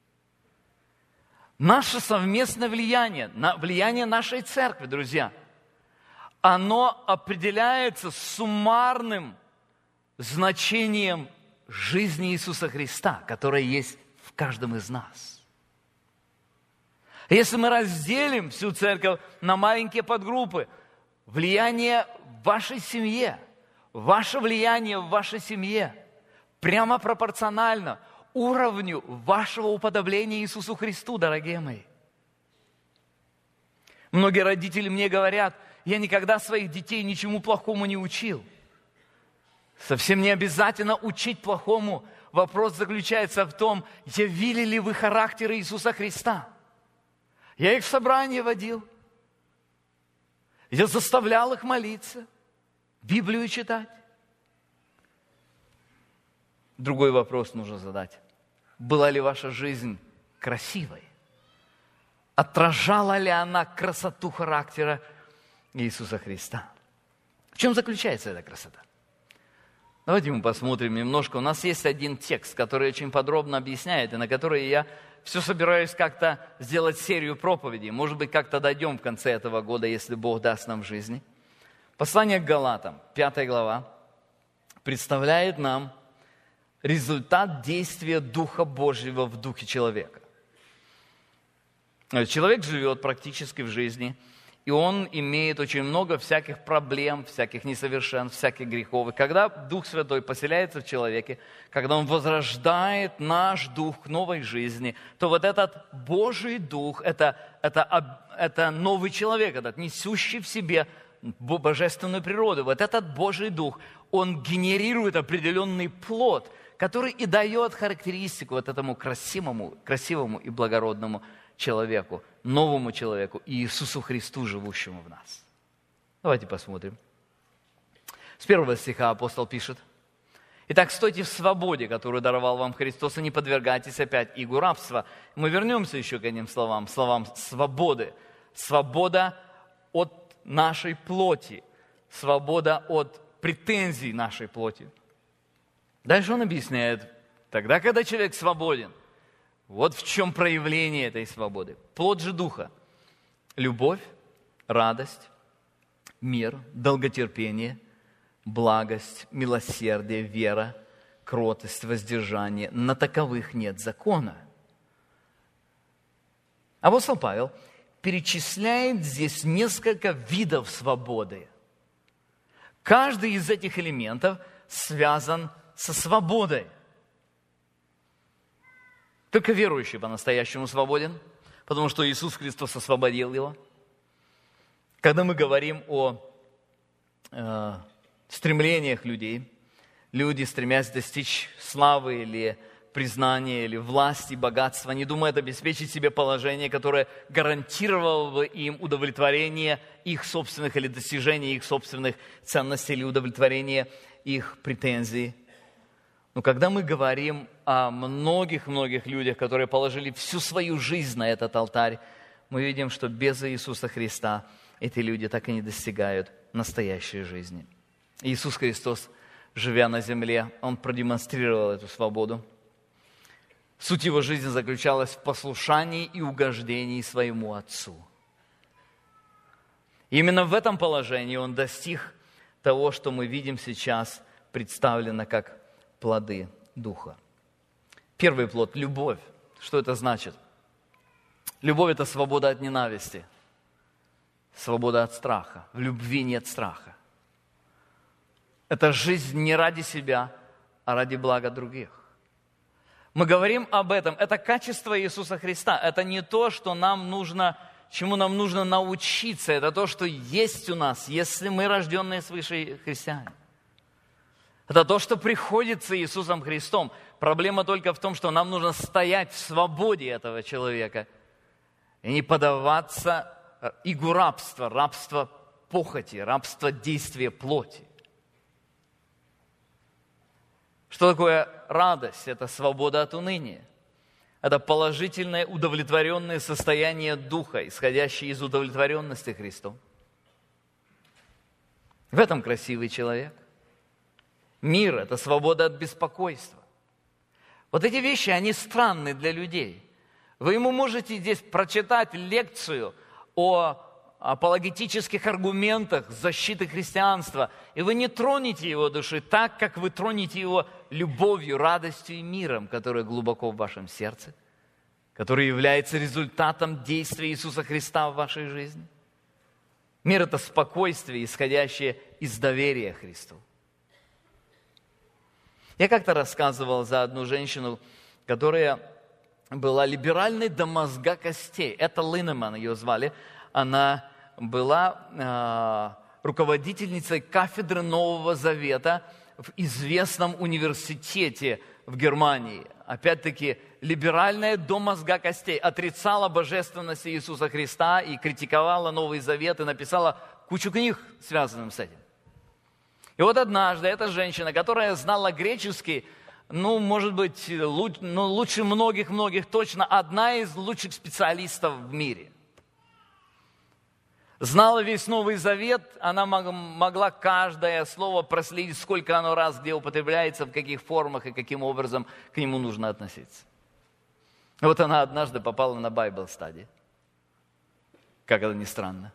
Наше совместное влияние, влияние нашей церкви, друзья, оно определяется суммарным значением жизни Иисуса Христа, которая есть в каждом из нас. Если мы разделим всю церковь на маленькие подгруппы, влияние в вашей семье, ваше влияние в вашей семье прямо пропорционально уровню вашего уподобления Иисусу Христу, дорогие мои. Многие родители мне говорят, я никогда своих детей ничему плохому не учил. Совсем не обязательно учить плохому. Вопрос заключается в том, явили ли вы характер Иисуса Христа. Я их в собрание водил. Я заставлял их молиться, Библию читать. Другой вопрос нужно задать. Была ли ваша жизнь красивой? Отражала ли она красоту характера Иисуса Христа? В чем заключается эта красота? Давайте мы посмотрим немножко. У нас есть один текст, который очень подробно объясняет, и на который я все собираюсь как-то сделать серию проповедей. Может быть, как-то дойдем в конце этого года, если Бог даст нам жизни. Послание к Галатам, пятая глава, представляет нам результат действия Духа Божьего в духе человека. Человек живет практически в жизни, и он имеет очень много всяких проблем, всяких несовершенств, всяких грехов. И когда Дух Святой поселяется в человеке, когда Он возрождает наш дух к новой жизни, то вот этот Божий Дух, это, это, это новый человек, этот несущий в себе божественную природу. Вот этот Божий Дух, он генерирует определенный плод, который и дает характеристику вот этому красивому, красивому и благородному человеку, новому человеку, Иисусу Христу, живущему в нас. Давайте посмотрим. С первого стиха апостол пишет: «Итак, стойте в свободе, которую даровал вам Христос, и не подвергайтесь опять игу рабства». Мы вернемся еще к этим словам, словам свободы. Свобода от нашей плоти, свобода от претензий нашей плоти. Дальше он объясняет, тогда, когда человек свободен, вот в чем проявление этой свободы. Плод же Духа – любовь, радость, мир, долготерпение, благость, милосердие, вера, кротость, воздержание. На таковых нет закона. Апостол Павел перечисляет здесь несколько видов свободы. Каждый из этих элементов связан со свободой. Только верующий по-настоящему свободен, потому что Иисус Христос освободил его. Когда мы говорим о э, стремлениях людей, люди, стремясь достичь славы или признания, или власти, богатства, они думают обеспечить себе положение, которое гарантировало бы им удовлетворение их собственных или достижение их собственных ценностей, или удовлетворение их претензий. Но когда мы говорим о многих-многих людях, которые положили всю свою жизнь на этот алтарь, мы видим, что без Иисуса Христа эти люди так и не достигают настоящей жизни. Иисус Христос, живя на земле, Он продемонстрировал эту свободу. Суть Его жизни заключалась в послушании и угождении своему Отцу. Именно в этом положении Он достиг того, что мы видим сейчас представлено как плоды Духа. Первый плод – любовь. Что это значит? Любовь – это свобода от ненависти, свобода от страха. В любви нет страха. Это жизнь не ради себя, а ради блага других. Мы говорим об этом. Это качество Иисуса Христа. Это не то, что нам нужно, чему нам нужно научиться. Это то, что есть у нас, если мы рожденные свыше христиане. Это то, что приходит с Иисусом Христом. Проблема только в том, что нам нужно стоять в свободе этого человека и не поддаваться игу рабства, рабства похоти, рабства действия плоти. Что такое радость? Это свобода от уныния. Это положительное, удовлетворенное состояние духа, исходящее из удовлетворенности Христом. В этом красивый человек. Мир – это свобода от беспокойства. Вот эти вещи, они странны для людей. Вы ему можете здесь прочитать лекцию о апологетических аргументах защиты христианства, и вы не тронете его души так, как вы тронете его любовью, радостью и миром, который глубоко в вашем сердце, который является результатом действия Иисуса Христа в вашей жизни. Мир – это спокойствие, исходящее из доверия Христу. Я как-то рассказывал за одну женщину, которая была либеральной до мозга костей. Это Линнеман ее звали. Она была э, руководительницей кафедры Нового Завета в известном университете в Германии. Опять-таки, либеральная до мозга костей. Отрицала божественность Иисуса Христа и критиковала Новый Завет и написала кучу книг, связанных с этим. И вот однажды эта женщина, которая знала греческий, ну, может быть, луч, ну, лучше многих-многих, точно одна из лучших специалистов в мире. Знала весь Новый Завет, она могла каждое слово проследить, сколько оно раз где употребляется, в каких формах и каким образом к нему нужно относиться. И вот она однажды попала на Bible Study. Как это ни странно.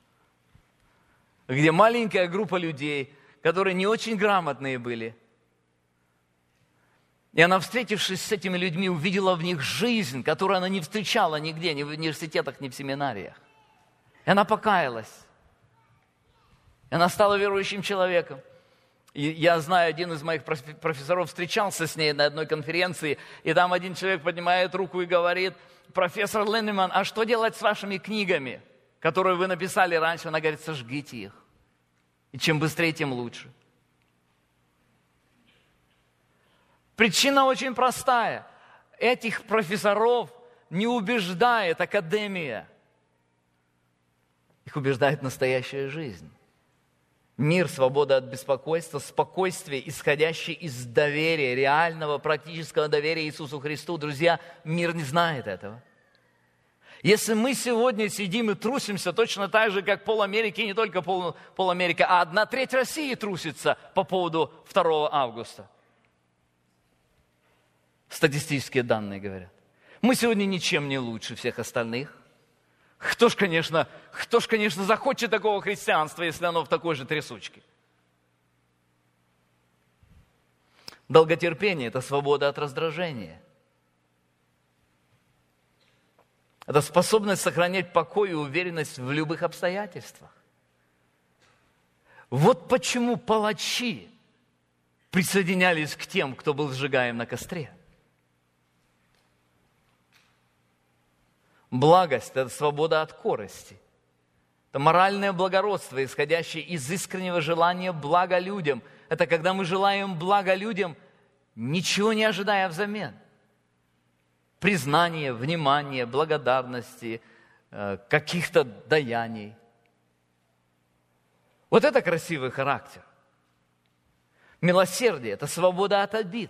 Где маленькая группа людей, которые не очень грамотные были. И она, встретившись с этими людьми, увидела в них жизнь, которую она не встречала нигде, ни в университетах, ни в семинариях. И она покаялась. И она стала верующим человеком. И я знаю, один из моих профессоров встречался с ней на одной конференции, и там один человек поднимает руку и говорит: профессор Линнеман, а что делать с вашими книгами, которые вы написали раньше? Она говорит: сожгите их. И чем быстрее, тем лучше. Причина очень простая. Этих профессоров не убеждает академия. Их убеждает настоящая жизнь. Мир, свобода от беспокойства, спокойствие, исходящее из доверия, реального, практического доверия Иисусу Христу. Друзья, мир не знает этого. Если мы сегодня сидим и трусимся точно так же, как пол Америки, не только пол, пол Америки, а одна треть России трусится по поводу второго августа. Статистические данные говорят. Мы сегодня ничем не лучше всех остальных. Кто ж, конечно, кто ж, конечно, захочет такого христианства, если оно в такой же трясучке? Долготерпение – это свобода от раздражения. Это способность сохранять покой и уверенность в любых обстоятельствах. Вот почему палачи присоединялись к тем, кто был сжигаем на костре. Благость – это свобода от корысти. Это моральное благородство, исходящее из искреннего желания блага людям. Это когда мы желаем блага людям, ничего не ожидая взамен. Признание, внимание, благодарности, каких-то даяний. Вот это красивый характер. Милосердие – это свобода от обид.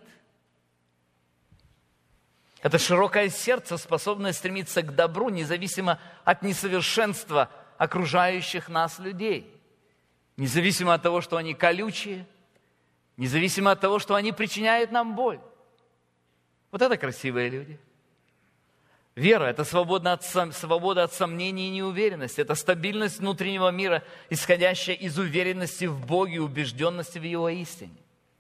Это широкое сердце, способное стремиться к добру, независимо от несовершенства окружающих нас людей. Независимо от того, что они колючие, независимо от того, что они причиняют нам боль. Вот это красивые люди. Вера – это свобода от, свобода от сомнений и неуверенности. Это стабильность внутреннего мира, исходящая из уверенности в Боге и убежденности в Его истине.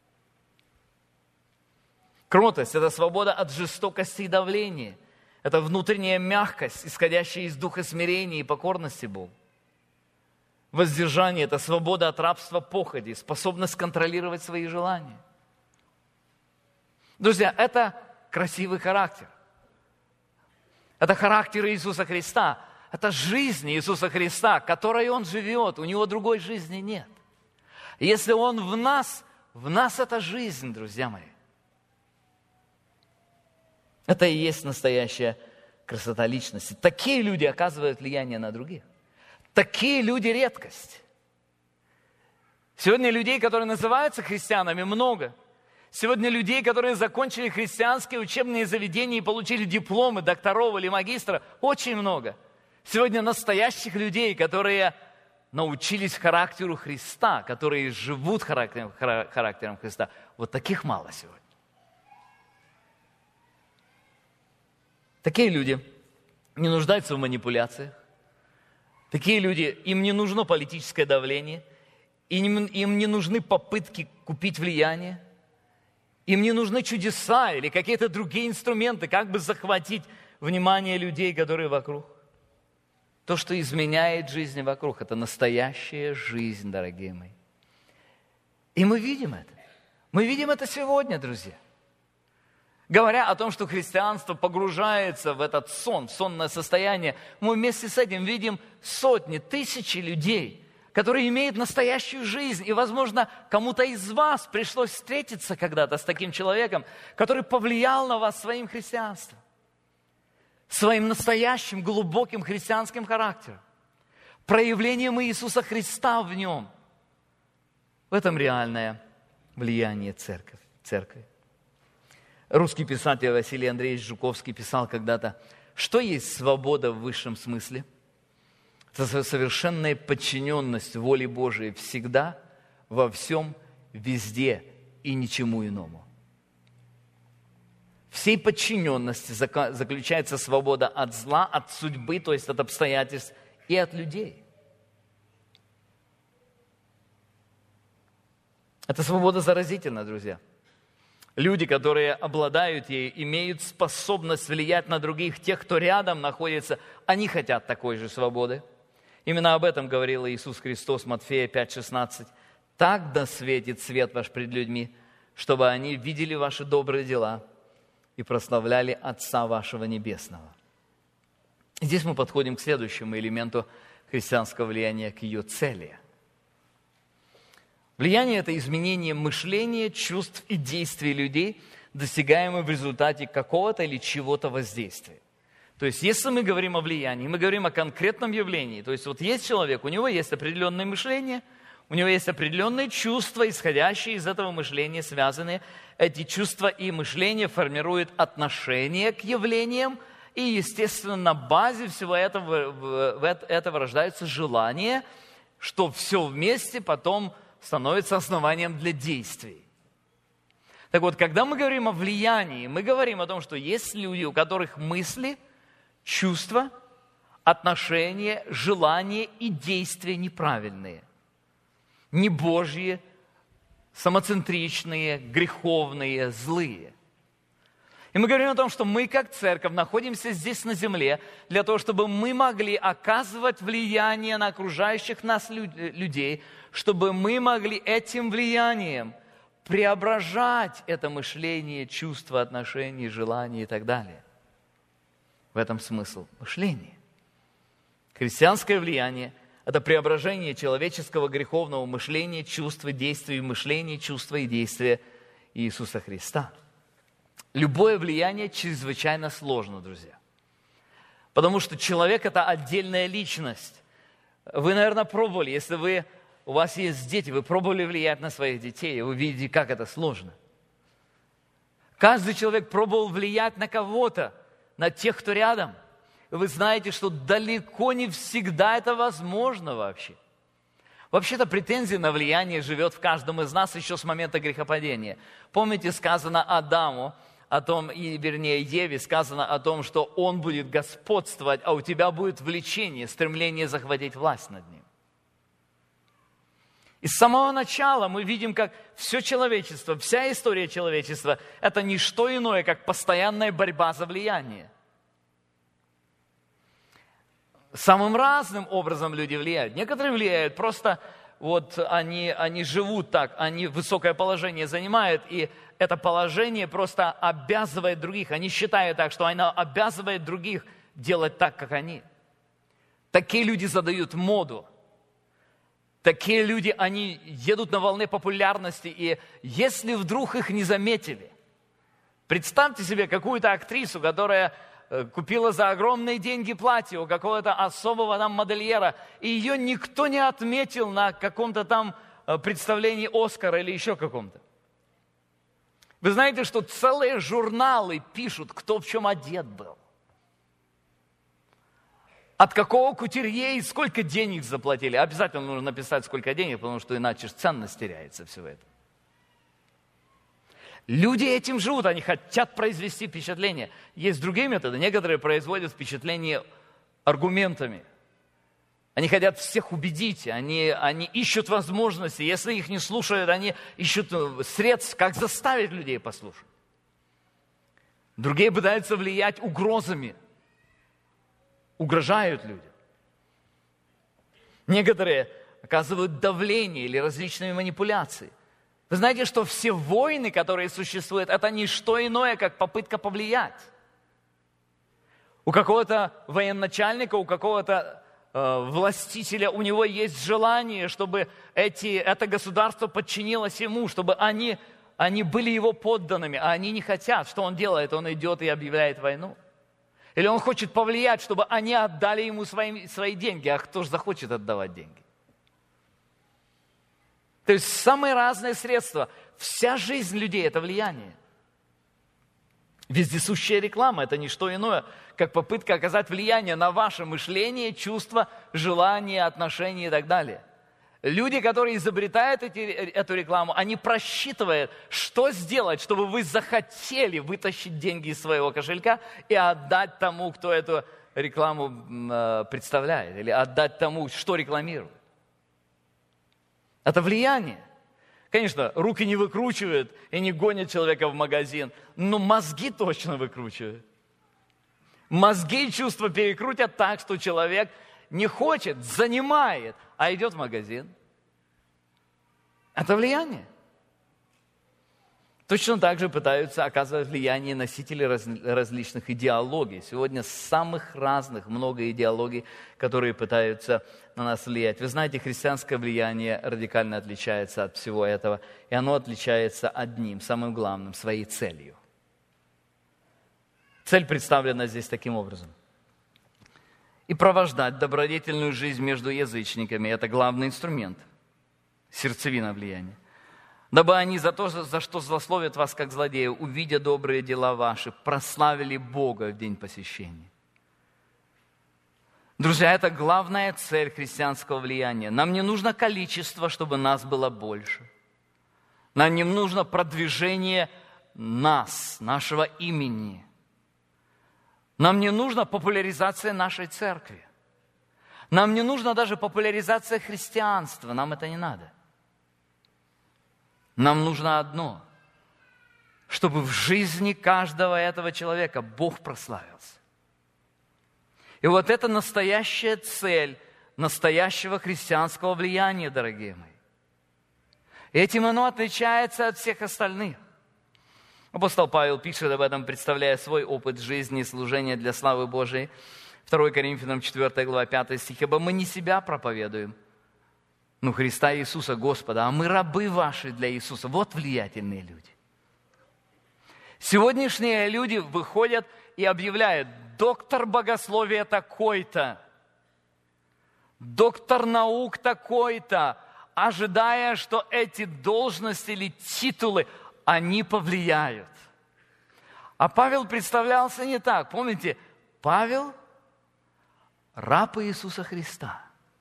Кротость – это свобода от жестокости и давления. Это внутренняя мягкость, исходящая из духа смирения и покорности Богу. Воздержание – это свобода от рабства похоти, способность контролировать свои желания. Друзья, это красивый характер. Это характер Иисуса Христа. Это жизнь Иисуса Христа, которой Он живет. У Него другой жизни нет. Если Он в нас, в нас это жизнь, друзья мои. Это и есть настоящая красота личности. Такие люди оказывают влияние на других. Такие люди – редкость. Сегодня людей, которые называются христианами, много. Сегодня людей, которые закончили христианские учебные заведения и получили дипломы докторов или магистра, очень много. Сегодня настоящих людей, которые научились характеру Христа, которые живут характером, характером Христа, вот таких мало сегодня. Такие люди не нуждаются в манипуляциях. Такие люди, им не нужно политическое давление, им, им не нужны попытки купить влияние, им не нужны чудеса или какие-то другие инструменты, как бы захватить внимание людей, которые вокруг. То, что изменяет жизнь вокруг, это настоящая жизнь, дорогие мои. И мы видим это. Мы видим это сегодня, друзья. Говоря о том, что христианство погружается в этот сон, в сонное состояние, мы вместе с этим видим сотни, тысячи людей, которые имеют настоящую жизнь. И, возможно, кому-то из вас пришлось встретиться когда-то с таким человеком, который повлиял на вас своим христианством, своим настоящим, глубоким христианским характером, проявлением Иисуса Христа в нем. В этом реальное влияние церкви. церкви. Русский писатель Василий Андреевич Жуковский писал когда-то, что есть свобода в высшем смысле? Это совершенная подчиненность воле Божией всегда, во всем, везде и ничему иному. Всей подчиненности заключается свобода от зла, от судьбы, то есть от обстоятельств и от людей. Эта свобода заразительна, друзья. Люди, которые обладают ей, имеют способность влиять на других, тех, кто рядом находится, они хотят такой же свободы. Именно об этом говорил Иисус Христос, Матфея пять шестнадцать. «Так да светит свет ваш пред людьми, чтобы они видели ваши добрые дела и прославляли Отца вашего Небесного». Здесь мы подходим к следующему элементу христианского влияния, к ее цели. Влияние – это изменение мышления, чувств и действий людей, достигаемое в результате какого-то или чего-то воздействия. То есть, если мы говорим о влиянии, мы говорим о конкретном явлении. То есть, вот есть человек, у него есть определенное мышление, у него есть определенные чувства, исходящие из этого мышления, связанные. Эти чувства и мышление формируют отношение к явлениям, и, естественно, на базе всего этого, этого рождается желание, что все вместе потом становится основанием для действий. Так вот, когда мы говорим о влиянии, мы говорим о том, что есть люди, у которых мысли, чувства, отношения, желания и действия неправильные, не Божьи, самоцентричные, греховные, злые. И мы говорим о том, что мы, как церковь, находимся здесь на земле для того, чтобы мы могли оказывать влияние на окружающих нас людей, чтобы мы могли этим влиянием преображать это мышление, чувства, отношения, желания и так далее. В этом смысл мышления. Христианское влияние – это преображение человеческого греховного мышления, чувства, действия, мышления, чувства и действия Иисуса Христа. Любое влияние чрезвычайно сложно, друзья. Потому что человек – это отдельная личность. Вы, наверное, пробовали, если вы, у вас есть дети, вы пробовали влиять на своих детей, и вы видите, как это сложно. Каждый человек пробовал влиять на кого-то, на тех, кто рядом. И вы знаете, что далеко не всегда это возможно вообще. Вообще-то претензия на влияние живет в каждом из нас еще с момента грехопадения. Помните, сказано Адаму, о том, и, вернее, Еве сказано о том, что он будет господствовать, а у тебя будет влечение, стремление захватить власть над ним. И с самого начала мы видим, как все человечество, вся история человечества – это не что иное, как постоянная борьба за влияние. Самым разным образом люди влияют. Некоторые влияют просто, вот они, они живут так, они высокое положение занимают, и это положение просто обязывает других. Они считают так, что оно обязывает других делать так, как они. Такие люди задают моду. Такие люди, они едут на волне популярности, и если вдруг их не заметили, представьте себе какую-то актрису, которая купила за огромные деньги платье у какого-то особого там модельера, и ее никто не отметил на каком-то там представлении Оскара или еще каком-то. Вы знаете, что целые журналы пишут, кто в чем одет был. От какого кутюрье и сколько денег заплатили. Обязательно нужно написать, сколько денег, потому что иначе ценность теряется все это. Люди этим живут, они хотят произвести впечатление. Есть другие методы. Некоторые производят впечатление аргументами. Они хотят всех убедить, они, они ищут возможности. Если их не слушают, они ищут средств, как заставить людей послушать. Другие пытаются влиять угрозами. Угрожают людям. Некоторые оказывают давление или различные манипуляции. Вы знаете, что все войны, которые существуют, это не что иное, как попытка повлиять. У какого-то военачальника, у какого-то э, властителя, у него есть желание, чтобы эти, это государство подчинилось ему, чтобы они, они были его подданными, а они не хотят. Что он делает? Он идет и объявляет войну. Или он хочет повлиять, чтобы они отдали ему свои, свои деньги. А кто же захочет отдавать деньги? То есть самые разные средства. Вся жизнь людей – это влияние. Вездесущая реклама – это не что иное, как попытка оказать влияние на ваше мышление, чувства, желания, отношения и так далее. Люди, которые изобретают эти, эту рекламу, они просчитывают, что сделать, чтобы вы захотели вытащить деньги из своего кошелька и отдать тому, кто эту рекламу э, представляет, или отдать тому, что рекламирует. Это влияние. Конечно, руки не выкручивают и не гонят человека в магазин, но мозги точно выкручивают. Мозги и чувства перекрутят так, что человек не хочет, занимает, а идет в магазин. Это влияние. Точно так же пытаются оказывать влияние носители раз, различных идеологий. Сегодня самых разных много идеологий, которые пытаются на нас влиять. Вы знаете, христианское влияние радикально отличается от всего этого, и оно отличается одним, самым главным, своей целью. Цель представлена здесь таким образом. И провождать добродетельную жизнь между язычниками – это главный инструмент, сердцевина влияния. Дабы они за то, за что злословят вас, как злодеи, увидя добрые дела ваши, прославили Бога в день посещения. Друзья, это главная цель христианского влияния. Нам не нужно количество, чтобы нас было больше. Нам не нужно продвижение нас, нашего имени. Нам не нужна популяризация нашей церкви. Нам не нужна даже популяризация христианства, нам это не надо. Нам нужно одно, чтобы в жизни каждого этого человека Бог прославился. И вот это настоящая цель настоящего христианского влияния, дорогие мои. Этим оно отличается от всех остальных. Апостол Павел пишет об этом, представляя свой опыт жизни и служения для славы Божией. второе Коринфянам четвёртая глава, пятый стих. «Ибо мы не себя проповедуем, но Христа Иисуса Господа, а мы рабы ваши для Иисуса». Вот влиятельные люди. Сегодняшние люди выходят и объявляют: доктор богословия такой-то, доктор наук такой-то, ожидая, что эти должности или титулы, они повлияют. А Павел представлялся не так. Помните, Павел – раб Иисуса Христа.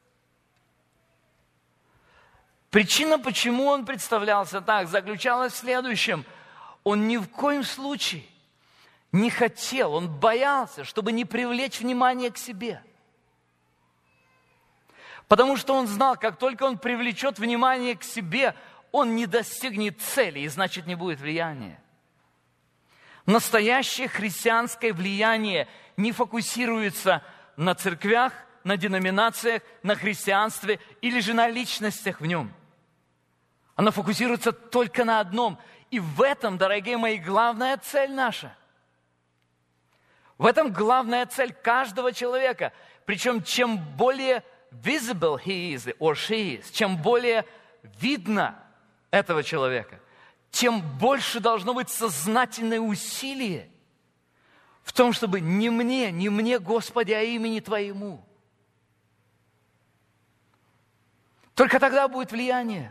Причина, почему он представлялся так, заключалась в следующем. Он ни в коем случае не хотел, он боялся, чтобы не привлечь внимание к себе. Потому что он знал, как только он привлечет внимание к себе, он не достигнет цели, и значит не будет влияния. Настоящее христианское влияние не фокусируется на церквях, на деноминациях, на христианстве или же на личностях в нем. Оно фокусируется только на одном. И в этом, дорогие мои, главная цель наша. В этом главная цель каждого человека. Причем, чем более visible he is or she is, чем более видно этого человека, тем больше должно быть сознательное усилие в том, чтобы не мне, не мне, Господи, а имени Твоему. Только тогда будет влияние.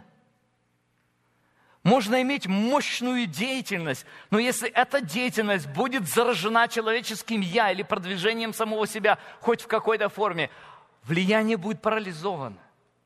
Можно иметь мощную деятельность, но если эта деятельность будет заражена человеческим «я» или продвижением самого себя хоть в какой-то форме, влияние будет парализовано.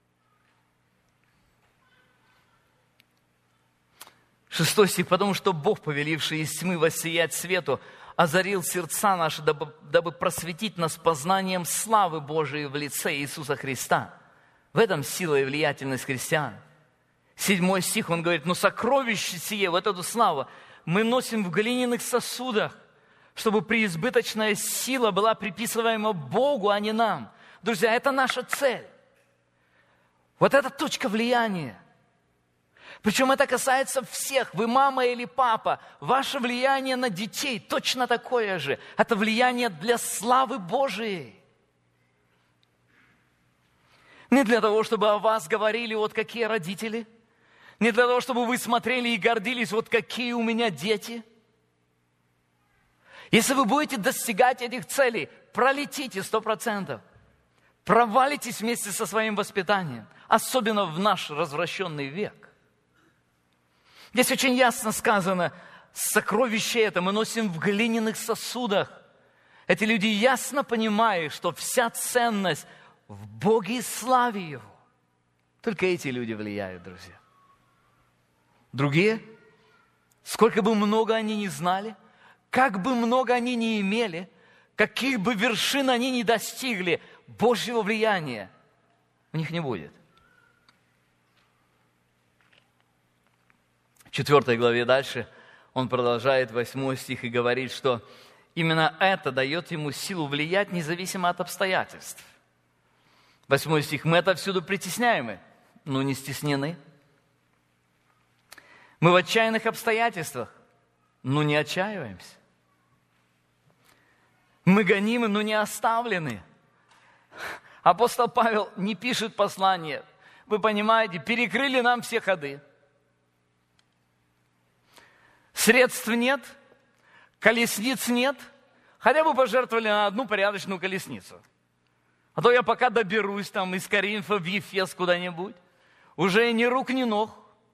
Шестой стих. «Потому что Бог, повеливший из тьмы воссиять свету, озарил сердца наши, дабы, дабы просветить нас познанием славы Божией в лице Иисуса Христа». В этом сила и влиятельность христиан. Седьмой стих, он говорит: «Но сокровище сие, вот эту славу, мы носим в глиняных сосудах, чтобы преизбыточная сила была приписываема Богу, а не нам». Друзья, это наша цель. Вот это точка влияния. Причем это касается всех. Вы мама или папа, ваше влияние на детей точно такое же. Это влияние для славы Божией. Не для того, чтобы о вас говорили вот какие родители. Не для того, чтобы вы смотрели и гордились, вот какие у меня дети. Если вы будете достигать этих целей, пролетите сто процентов. Провалитесь вместе со своим воспитанием, особенно в наш развращенный век. Здесь очень ясно сказано: сокровище это мы носим в глиняных сосудах. Эти люди ясно понимают, что вся ценность в Боге и славе Его. Только эти люди влияют, друзья. Другие, сколько бы много они ни знали, как бы много они ни имели, каких бы вершин они ни достигли, Божьего влияния у них не будет. В четвёртой главе дальше он продолжает, восьмой стих, и говорит, что именно это дает ему силу влиять независимо от обстоятельств. Восьмой стих. «Мы отовсюду притесняемы, но не стеснены. Мы в отчаянных обстоятельствах, но не отчаиваемся. Мы гонимы, но не оставлены». Апостол Павел не пишет послание. Вы понимаете, перекрыли нам все ходы. Средств нет, колесниц нет. Хотя бы пожертвовали на одну порядочную колесницу. А то я пока доберусь там из Коринфа в Ефес куда-нибудь. Уже ни рук, ни ног.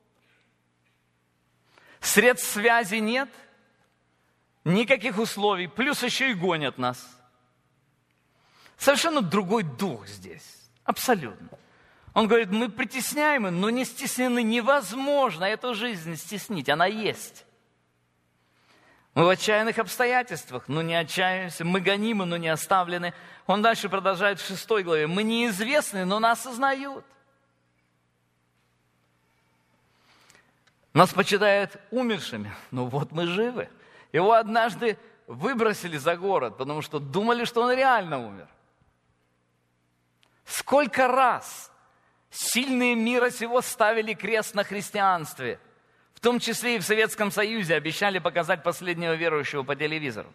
Средств связи нет. Никаких условий. Плюс еще и гонят нас. Совершенно другой дух здесь. Абсолютно. Он говорит, мы притесняемы, но не стеснены. Невозможно эту жизнь стеснить. Она есть. Мы в отчаянных обстоятельствах, но не отчаиваемся. Мы гонимы, но не оставлены. Он дальше продолжает в шестой главе. Мы неизвестны, но нас узнают. Нас почитают умершими, но вот мы живы. Его однажды выбросили за город, потому что думали, что он реально умер. Сколько раз сильные мира сего ставили крест на христианстве, в том числе и в Советском Союзе, обещали показать последнего верующего по телевизору.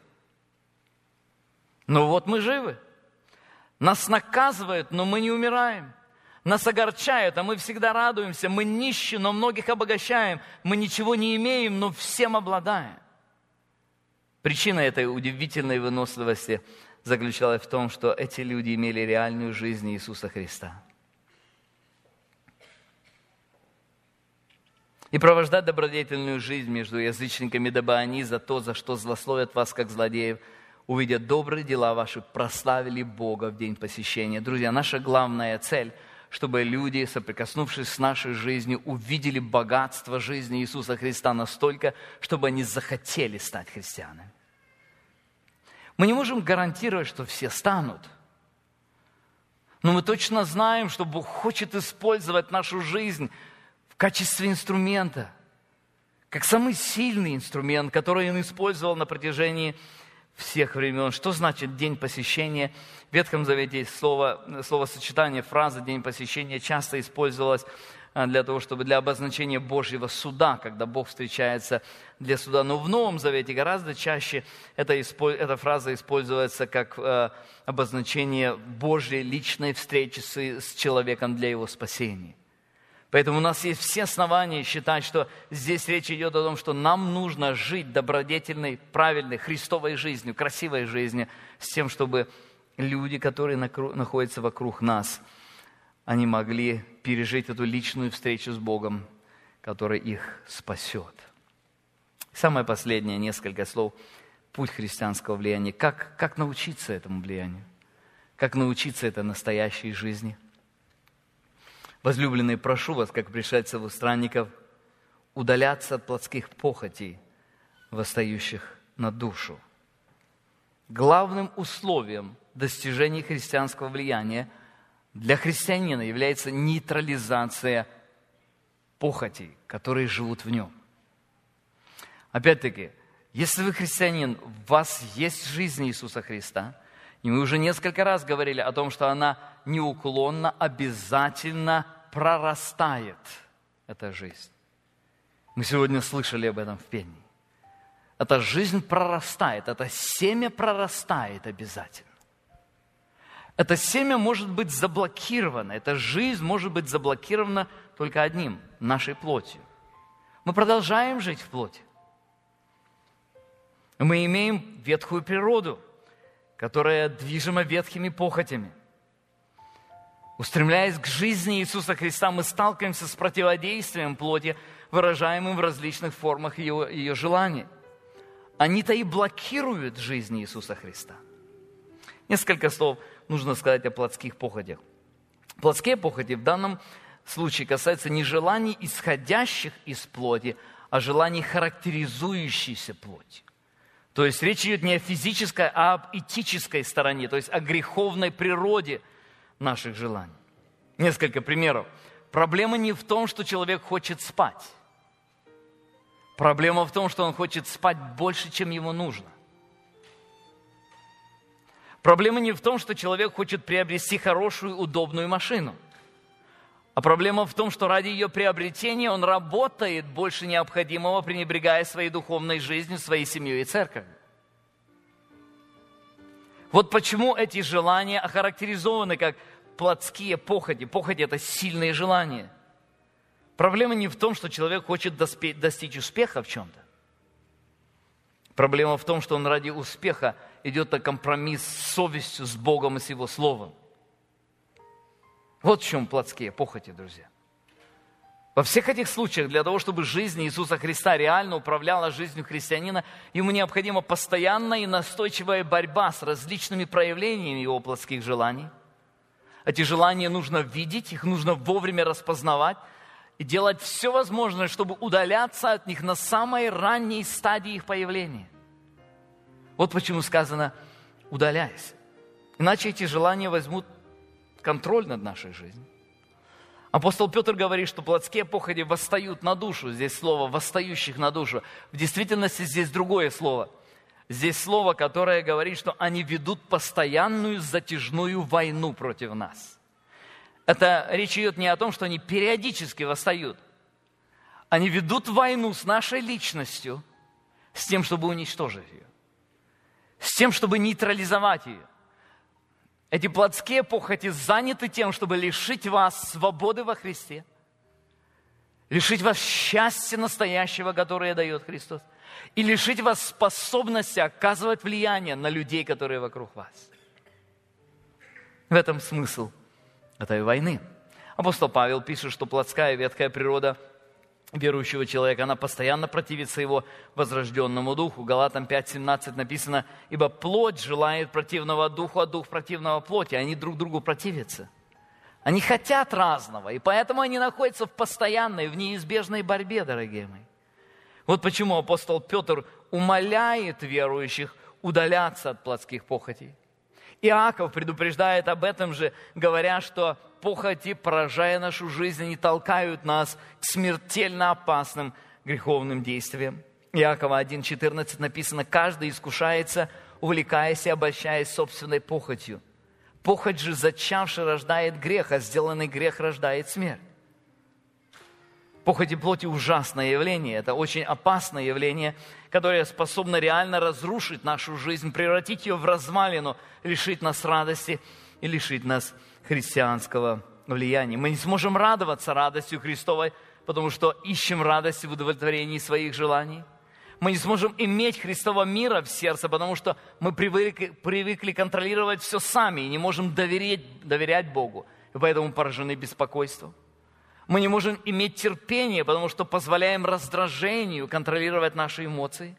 Но вот мы живы. Нас наказывают, но мы не умираем. Нас огорчают, а мы всегда радуемся. Мы нищие, но многих обогащаем. Мы ничего не имеем, но всем обладаем. Причина этой удивительной выносливости заключалась в том, что эти люди имели реальную жизнь Иисуса Христа. И провождать добродетельную жизнь между язычниками, дабы они за то, за что злословят вас, как злодеев, увидя добрые дела ваши, прославили Бога в день посещения. Друзья, наша главная цель, чтобы люди, соприкоснувшись с нашей жизнью, увидели богатство жизни Иисуса Христа настолько, чтобы они захотели стать христианами. Мы не можем гарантировать, что все станут. Но мы точно знаем, что Бог хочет использовать нашу жизнь в качестве инструмента, как самый сильный инструмент, который Он использовал на протяжении всех времен. Что значит день посещения? В Ветхом Завете слово, словосочетание, фраза «день посещения» часто использовалось для того, чтобы для обозначения Божьего суда, когда Бог встречается для суда. Но в Новом Завете гораздо чаще эта, эта фраза используется как э, обозначение Божьей личной встречи с, с человеком для его спасения. Поэтому у нас есть все основания считать, что здесь речь идет о том, что нам нужно жить добродетельной, правильной, христовой жизнью, красивой жизнью, с тем, чтобы люди, которые находятся вокруг нас, они могли пережить эту личную встречу с Богом, который их спасет. Самое последнее, несколько слов. Путь христианского влияния. Как, как научиться этому влиянию? Как научиться этой настоящей жизни? Возлюбленные, прошу вас, как пришельцев и странников, удаляться от плотских похотей, восстающих на душу. Главным условием достижения христианского влияния для христианина является нейтрализация похотей, которые живут в нем. Опять-таки, если вы христианин, в вас есть жизнь Иисуса Христа, и мы уже несколько раз говорили о том, что она неуклонно, обязательно прорастает, эта жизнь. Мы сегодня слышали об этом в пении. Эта жизнь прорастает, это семя прорастает обязательно. Это семя может быть заблокировано, эта жизнь может быть заблокирована только одним – нашей плотью. Мы продолжаем жить в плоти. Мы имеем ветхую природу, которая движима ветхими похотями. Устремляясь к жизни Иисуса Христа, мы сталкиваемся с противодействием плоти, выражаемым в различных формах ее, ее желаний. Они-то и блокируют жизнь Иисуса Христа. Несколько слов нужно сказать о плотских похотях. Плотские похоти в данном случае касаются не желаний, исходящих из плоти, а желаний, характеризующихся плотью. То есть речь идет не о физической, а об этической стороне, то есть о греховной природе наших желаний. Несколько примеров. Проблема не в том, что человек хочет спать. Проблема в том, что он хочет спать больше, чем ему нужно. Проблема не в том, что человек хочет приобрести хорошую, удобную машину. А проблема в том, что ради ее приобретения он работает больше необходимого, пренебрегая своей духовной жизнью, своей семьей и церковью. Вот почему эти желания охарактеризованы как плотские похоти. Похоти – это сильные желания. Проблема не в том, что человек хочет доспеть, достичь успеха в чем-то. Проблема в том, что он ради успеха идет на компромисс с совестью, с Богом и с Его Словом. Вот в чем плотские похоти, друзья. Во всех этих случаях, для того, чтобы жизнь Иисуса Христа реально управляла жизнью христианина, ему необходима постоянная и настойчивая борьба с различными проявлениями его плотских желаний. Эти желания нужно видеть, их нужно вовремя распознавать и делать все возможное, чтобы удаляться от них на самой ранней стадии их появления. Вот почему сказано «удаляйся». Иначе эти желания возьмут контроль над нашей жизнью. Апостол Петр говорит, что плотские похоти восстают на душу. Здесь слово «восстающих на душу». В действительности здесь другое слово. Здесь слово, которое говорит, что они ведут постоянную затяжную войну против нас. Это речь идет не о том, что они периодически восстают. Они ведут войну с нашей личностью, с тем, чтобы уничтожить ее, с тем, чтобы нейтрализовать ее. Эти плотские похоти заняты тем, чтобы лишить вас свободы во Христе, лишить вас счастья настоящего, которое дает Христос, и лишить вас способности оказывать влияние на людей, которые вокруг вас. В этом смысл этой войны. Апостол Павел пишет, что плотская ветхая природа верующего человека, она постоянно противится его возрожденному духу. Галатам пять семнадцать написано: «Ибо плоть желает противного духу, а дух противного плоти». Они друг другу противятся. Они хотят разного, и поэтому они находятся в постоянной, в неизбежной борьбе, дорогие мои. Вот почему апостол Петр умоляет верующих удаляться от плотских похотей. Иаков предупреждает об этом же, говоря, что похоти, поражая нашу жизнь, они толкают нас к смертельно опасным греховным действиям. Иакова один четырнадцать написано: «Каждый искушается, увлекаясь и обольщаясь собственной похотью. Похоть же, зачавши, рождает грех, а сделанный грех рождает смерть». Похоть и плоти – ужасное явление, это очень опасное явление, которое способно реально разрушить нашу жизнь, превратить ее в развалину, лишить нас радости и лишить нас христианского влияния. Мы не сможем радоваться радостью Христовой, потому что ищем радости в удовлетворении своих желаний. Мы не сможем иметь Христова мира в сердце, потому что мы привыкли, привыкли контролировать все сами и не можем доверять, доверять Богу, и поэтому поражены беспокойством. Мы не можем иметь терпение, потому что позволяем раздражению контролировать наши эмоции.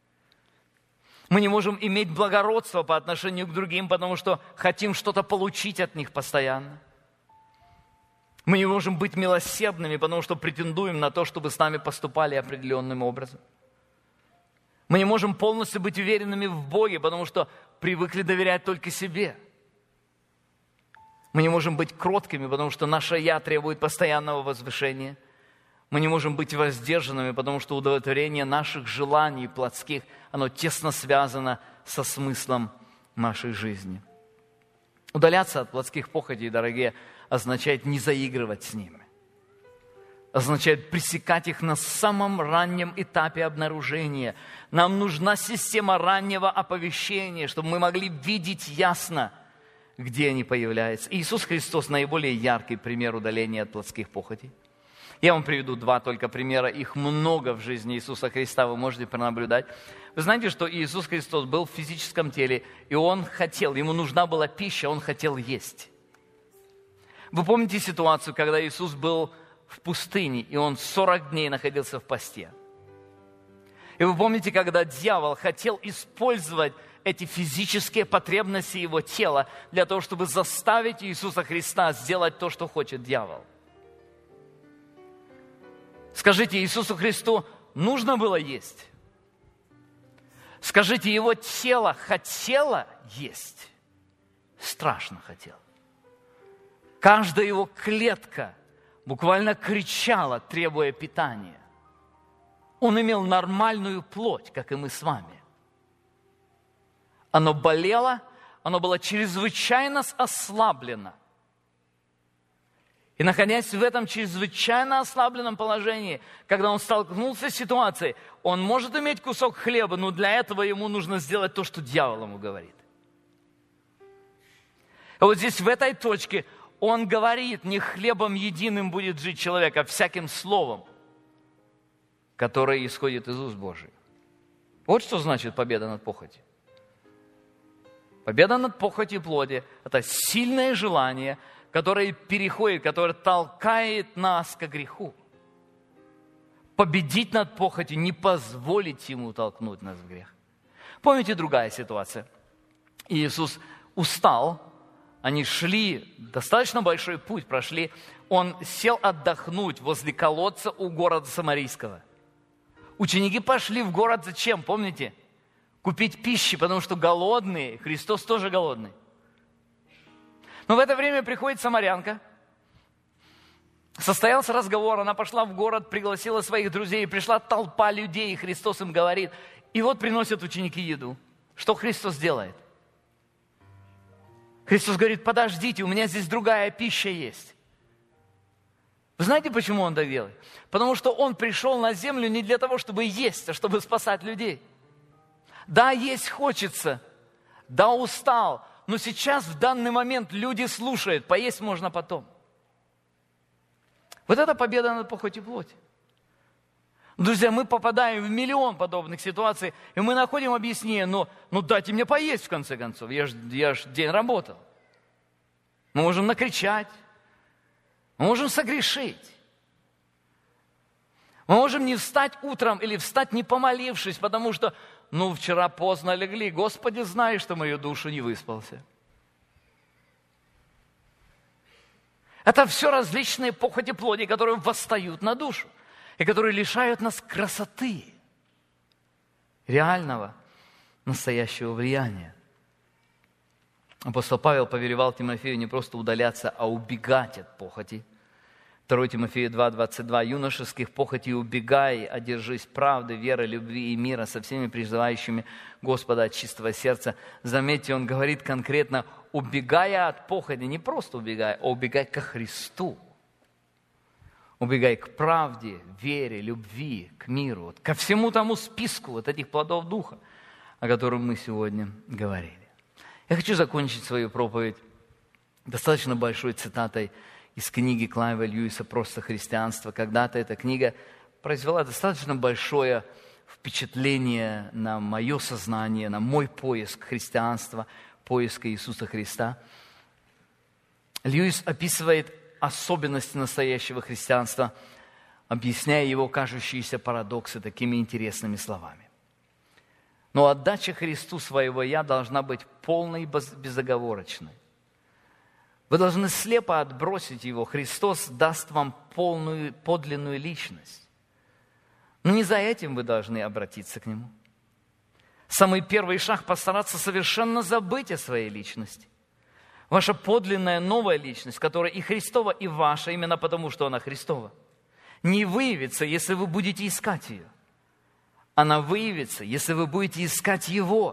Мы не можем иметь благородство по отношению к другим, потому что хотим что-то получить от них постоянно. Мы не можем быть милосердными, потому что претендуем на то, чтобы с нами поступали определенным образом. Мы не можем полностью быть уверенными в Боге, потому что привыкли доверять только себе. Мы не можем быть кроткими, потому что наше «я» требует постоянного возвышения. Мы не можем быть воздержанными, потому что удовлетворение наших желаний плотских, оно тесно связано со смыслом нашей жизни. Удаляться от плотских похотей, дорогие, означает не заигрывать с ними. Означает пресекать их на самом раннем этапе обнаружения. Нам нужна система раннего оповещения, чтобы мы могли видеть ясно, где они появляются. Иисус Христос наиболее яркий пример удаления от плотских похотей. Я вам приведу два только примера, их много в жизни Иисуса Христа, вы можете пронаблюдать. Вы знаете, что Иисус Христос был в физическом теле, и Он хотел, Ему нужна была пища, Он хотел есть. Вы помните ситуацию, когда Иисус был в пустыне, и Он сорок дней находился в посте? И вы помните, когда дьявол хотел использовать эти физические потребности Его тела для того, чтобы заставить Иисуса Христа сделать то, что хочет дьявол? Скажите, Иисусу Христу нужно было есть? Скажите, Его тело хотело есть? Страшно хотело. Каждая Его клетка буквально кричала, требуя питания. Он имел нормальную плоть, как и мы с вами. Оно болело, оно было чрезвычайно ослаблено. И, находясь в этом чрезвычайно ослабленном положении, когда он столкнулся с ситуацией, он может иметь кусок хлеба, но для этого ему нужно сделать то, что дьявол ему говорит. И вот здесь, в этой точке, он говорит: не хлебом единым будет жить человек, а всяким словом, которое исходит из уст Божьих. Вот что значит победа над похотью. Победа над похотью плоти – это сильное желание, которое переходит, которое толкает нас к греху. Победить над похотью, не позволить ему толкнуть нас в грех. Помните другая ситуация? Иисус устал, они шли, достаточно большой путь прошли, он сел отдохнуть возле колодца у города Самарийского. Ученики пошли в город зачем, помните? купить пищи, потому что голодные, Христос тоже голодный. Но в это время приходит самарянка, состоялся разговор, она пошла в город, пригласила своих друзей, пришла толпа людей, и Христос им говорит, и вот приносят ученики еду. Что Христос делает? Христос говорит, подождите, у меня здесь другая пища есть. Вы знаете, почему Он так делает? Потому что Он пришел на землю не для того, чтобы есть, а чтобы спасать людей. Да, есть хочется, да, устал, но сейчас, в данный момент, люди слушают, поесть можно потом. Вот это победа над похотью плоти. Друзья, мы попадаем в миллион подобных ситуаций, и мы находим объяснение, но ну дайте мне поесть, в конце концов, я же я ж день работал. Мы можем накричать, мы можем согрешить. Мы можем не встать утром или встать не помолившись, потому что, ну, вчера поздно легли, Господи, знаешь, что мою душу не выспался. Это все различные похоти плоти, которые восстают на душу и которые лишают нас красоты, реального, настоящего влияния. Апостол Павел повелевал Тимофею не просто удаляться, а убегать от похоти. второе Тимофею два, двадцать два. «Юношеских похотей убегай, одержись правды, веры, любви и мира со всеми призывающими Господа от чистого сердца». Заметьте, он говорит конкретно, убегая от похоти, не просто убегай, а убегай ко Христу. Убегай к правде, вере, любви, к миру, вот, ко всему тому списку вот этих плодов Духа, о котором мы сегодня говорили. Я хочу закончить свою проповедь достаточно большой цитатой из книги Клайва Льюиса «Просто христианство». Когда-то эта книга произвела достаточно большое впечатление на мое сознание, на мой поиск христианства, поиска Иисуса Христа. Льюис описывает особенности настоящего христианства, объясняя его кажущиеся парадоксы такими интересными словами. Но отдача Христу своего «я» должна быть полной и безоговорочной. Вы должны слепо отбросить его. Христос даст вам полную, подлинную личность. Но не за этим вы должны обратиться к Нему. Самый первый шаг – постараться совершенно забыть о своей личности. Ваша подлинная новая личность, которая и Христова, и ваша, именно потому, что она Христова, не выявится, если вы будете искать ее. Она выявится, если вы будете искать Его.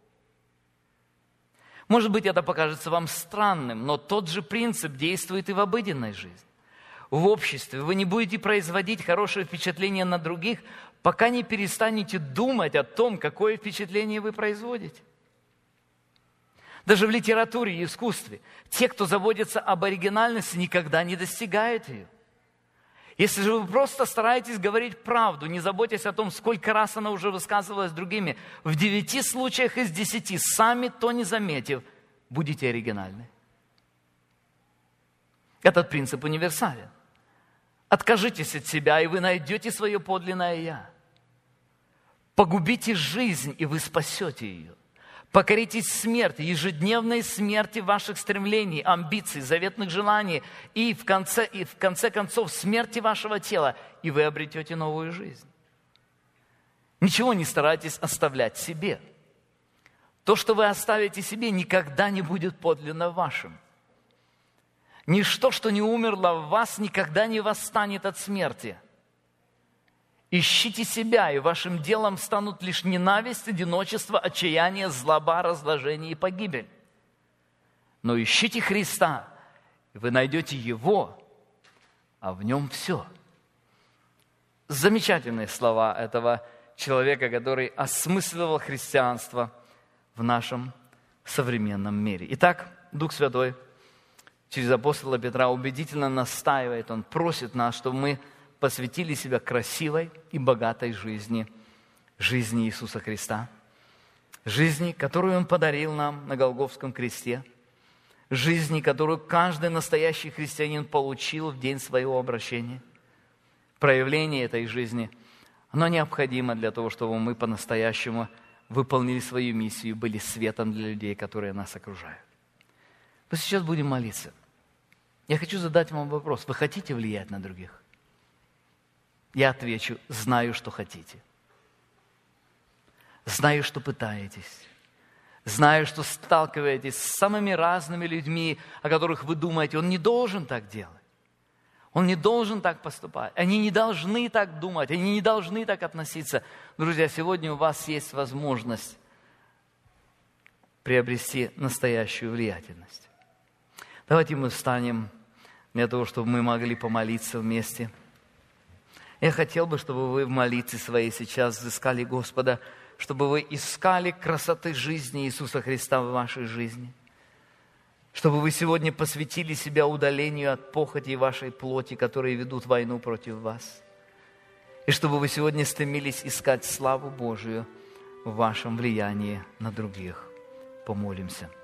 Может быть, это покажется вам странным, но тот же принцип действует и в обыденной жизни. В обществе вы не будете производить хорошее впечатление на других, пока не перестанете думать о том, какое впечатление вы производите. Даже в литературе и искусстве те, кто заботится об оригинальности, никогда не достигают ее. Если же вы просто стараетесь говорить правду, не заботясь о том, сколько раз она уже высказывалась другими, в девяти случаях из десяти, сами то не заметив, будете оригинальны. Этот принцип универсален. Откажитесь от себя, и вы найдете свое подлинное «я». Погубите жизнь, и вы спасете ее. Покоритесь смерти, ежедневной смерти ваших стремлений, амбиций, заветных желаний и в конце, и в конце концов смерти вашего тела, и вы обретете новую жизнь. Ничего не старайтесь оставлять себе. То, что вы оставите себе, никогда не будет подлинно вашим. Ничто, что не умерло в вас, никогда не восстанет от смерти. Ищите себя, и вашим делом станут лишь ненависть, одиночество, отчаяние, злоба, разложение и погибель. Но ищите Христа, и вы найдете Его, а в Нем все. Замечательные слова этого человека, который осмысливал христианство в нашем современном мире. Итак, Дух Святой через апостола Петра убедительно настаивает, он просит нас, чтобы мы посвятили себя красивой и богатой жизни, жизни Иисуса Христа, жизни, которую Он подарил нам на Голгофском кресте, жизни, которую каждый настоящий христианин получил в день своего обращения. Проявление этой жизни, оно необходимо для того, чтобы мы по-настоящему выполнили свою миссию и были светом для людей, которые нас окружают. Мы сейчас будем молиться. Я хочу задать вам вопрос. Вы хотите влиять на других? Я отвечу, знаю, что хотите. Знаю, что пытаетесь. Знаю, что сталкиваетесь с самыми разными людьми, о которых вы думаете, он не должен так делать. Он не должен так поступать. Они не должны так думать, они не должны так относиться. Друзья, сегодня у вас есть возможность приобрести настоящую влиятельность. Давайте мы встанем для того, чтобы мы могли помолиться вместе. Я хотел бы, чтобы вы в молитве своей сейчас взыскали Господа, чтобы вы искали красоты жизни Иисуса Христа в вашей жизни. Чтобы вы сегодня посвятили себя удалению от похоти вашей плоти, которые ведут войну против вас. И чтобы вы сегодня стремились искать славу Божию в вашем влиянии на других. Помолимся.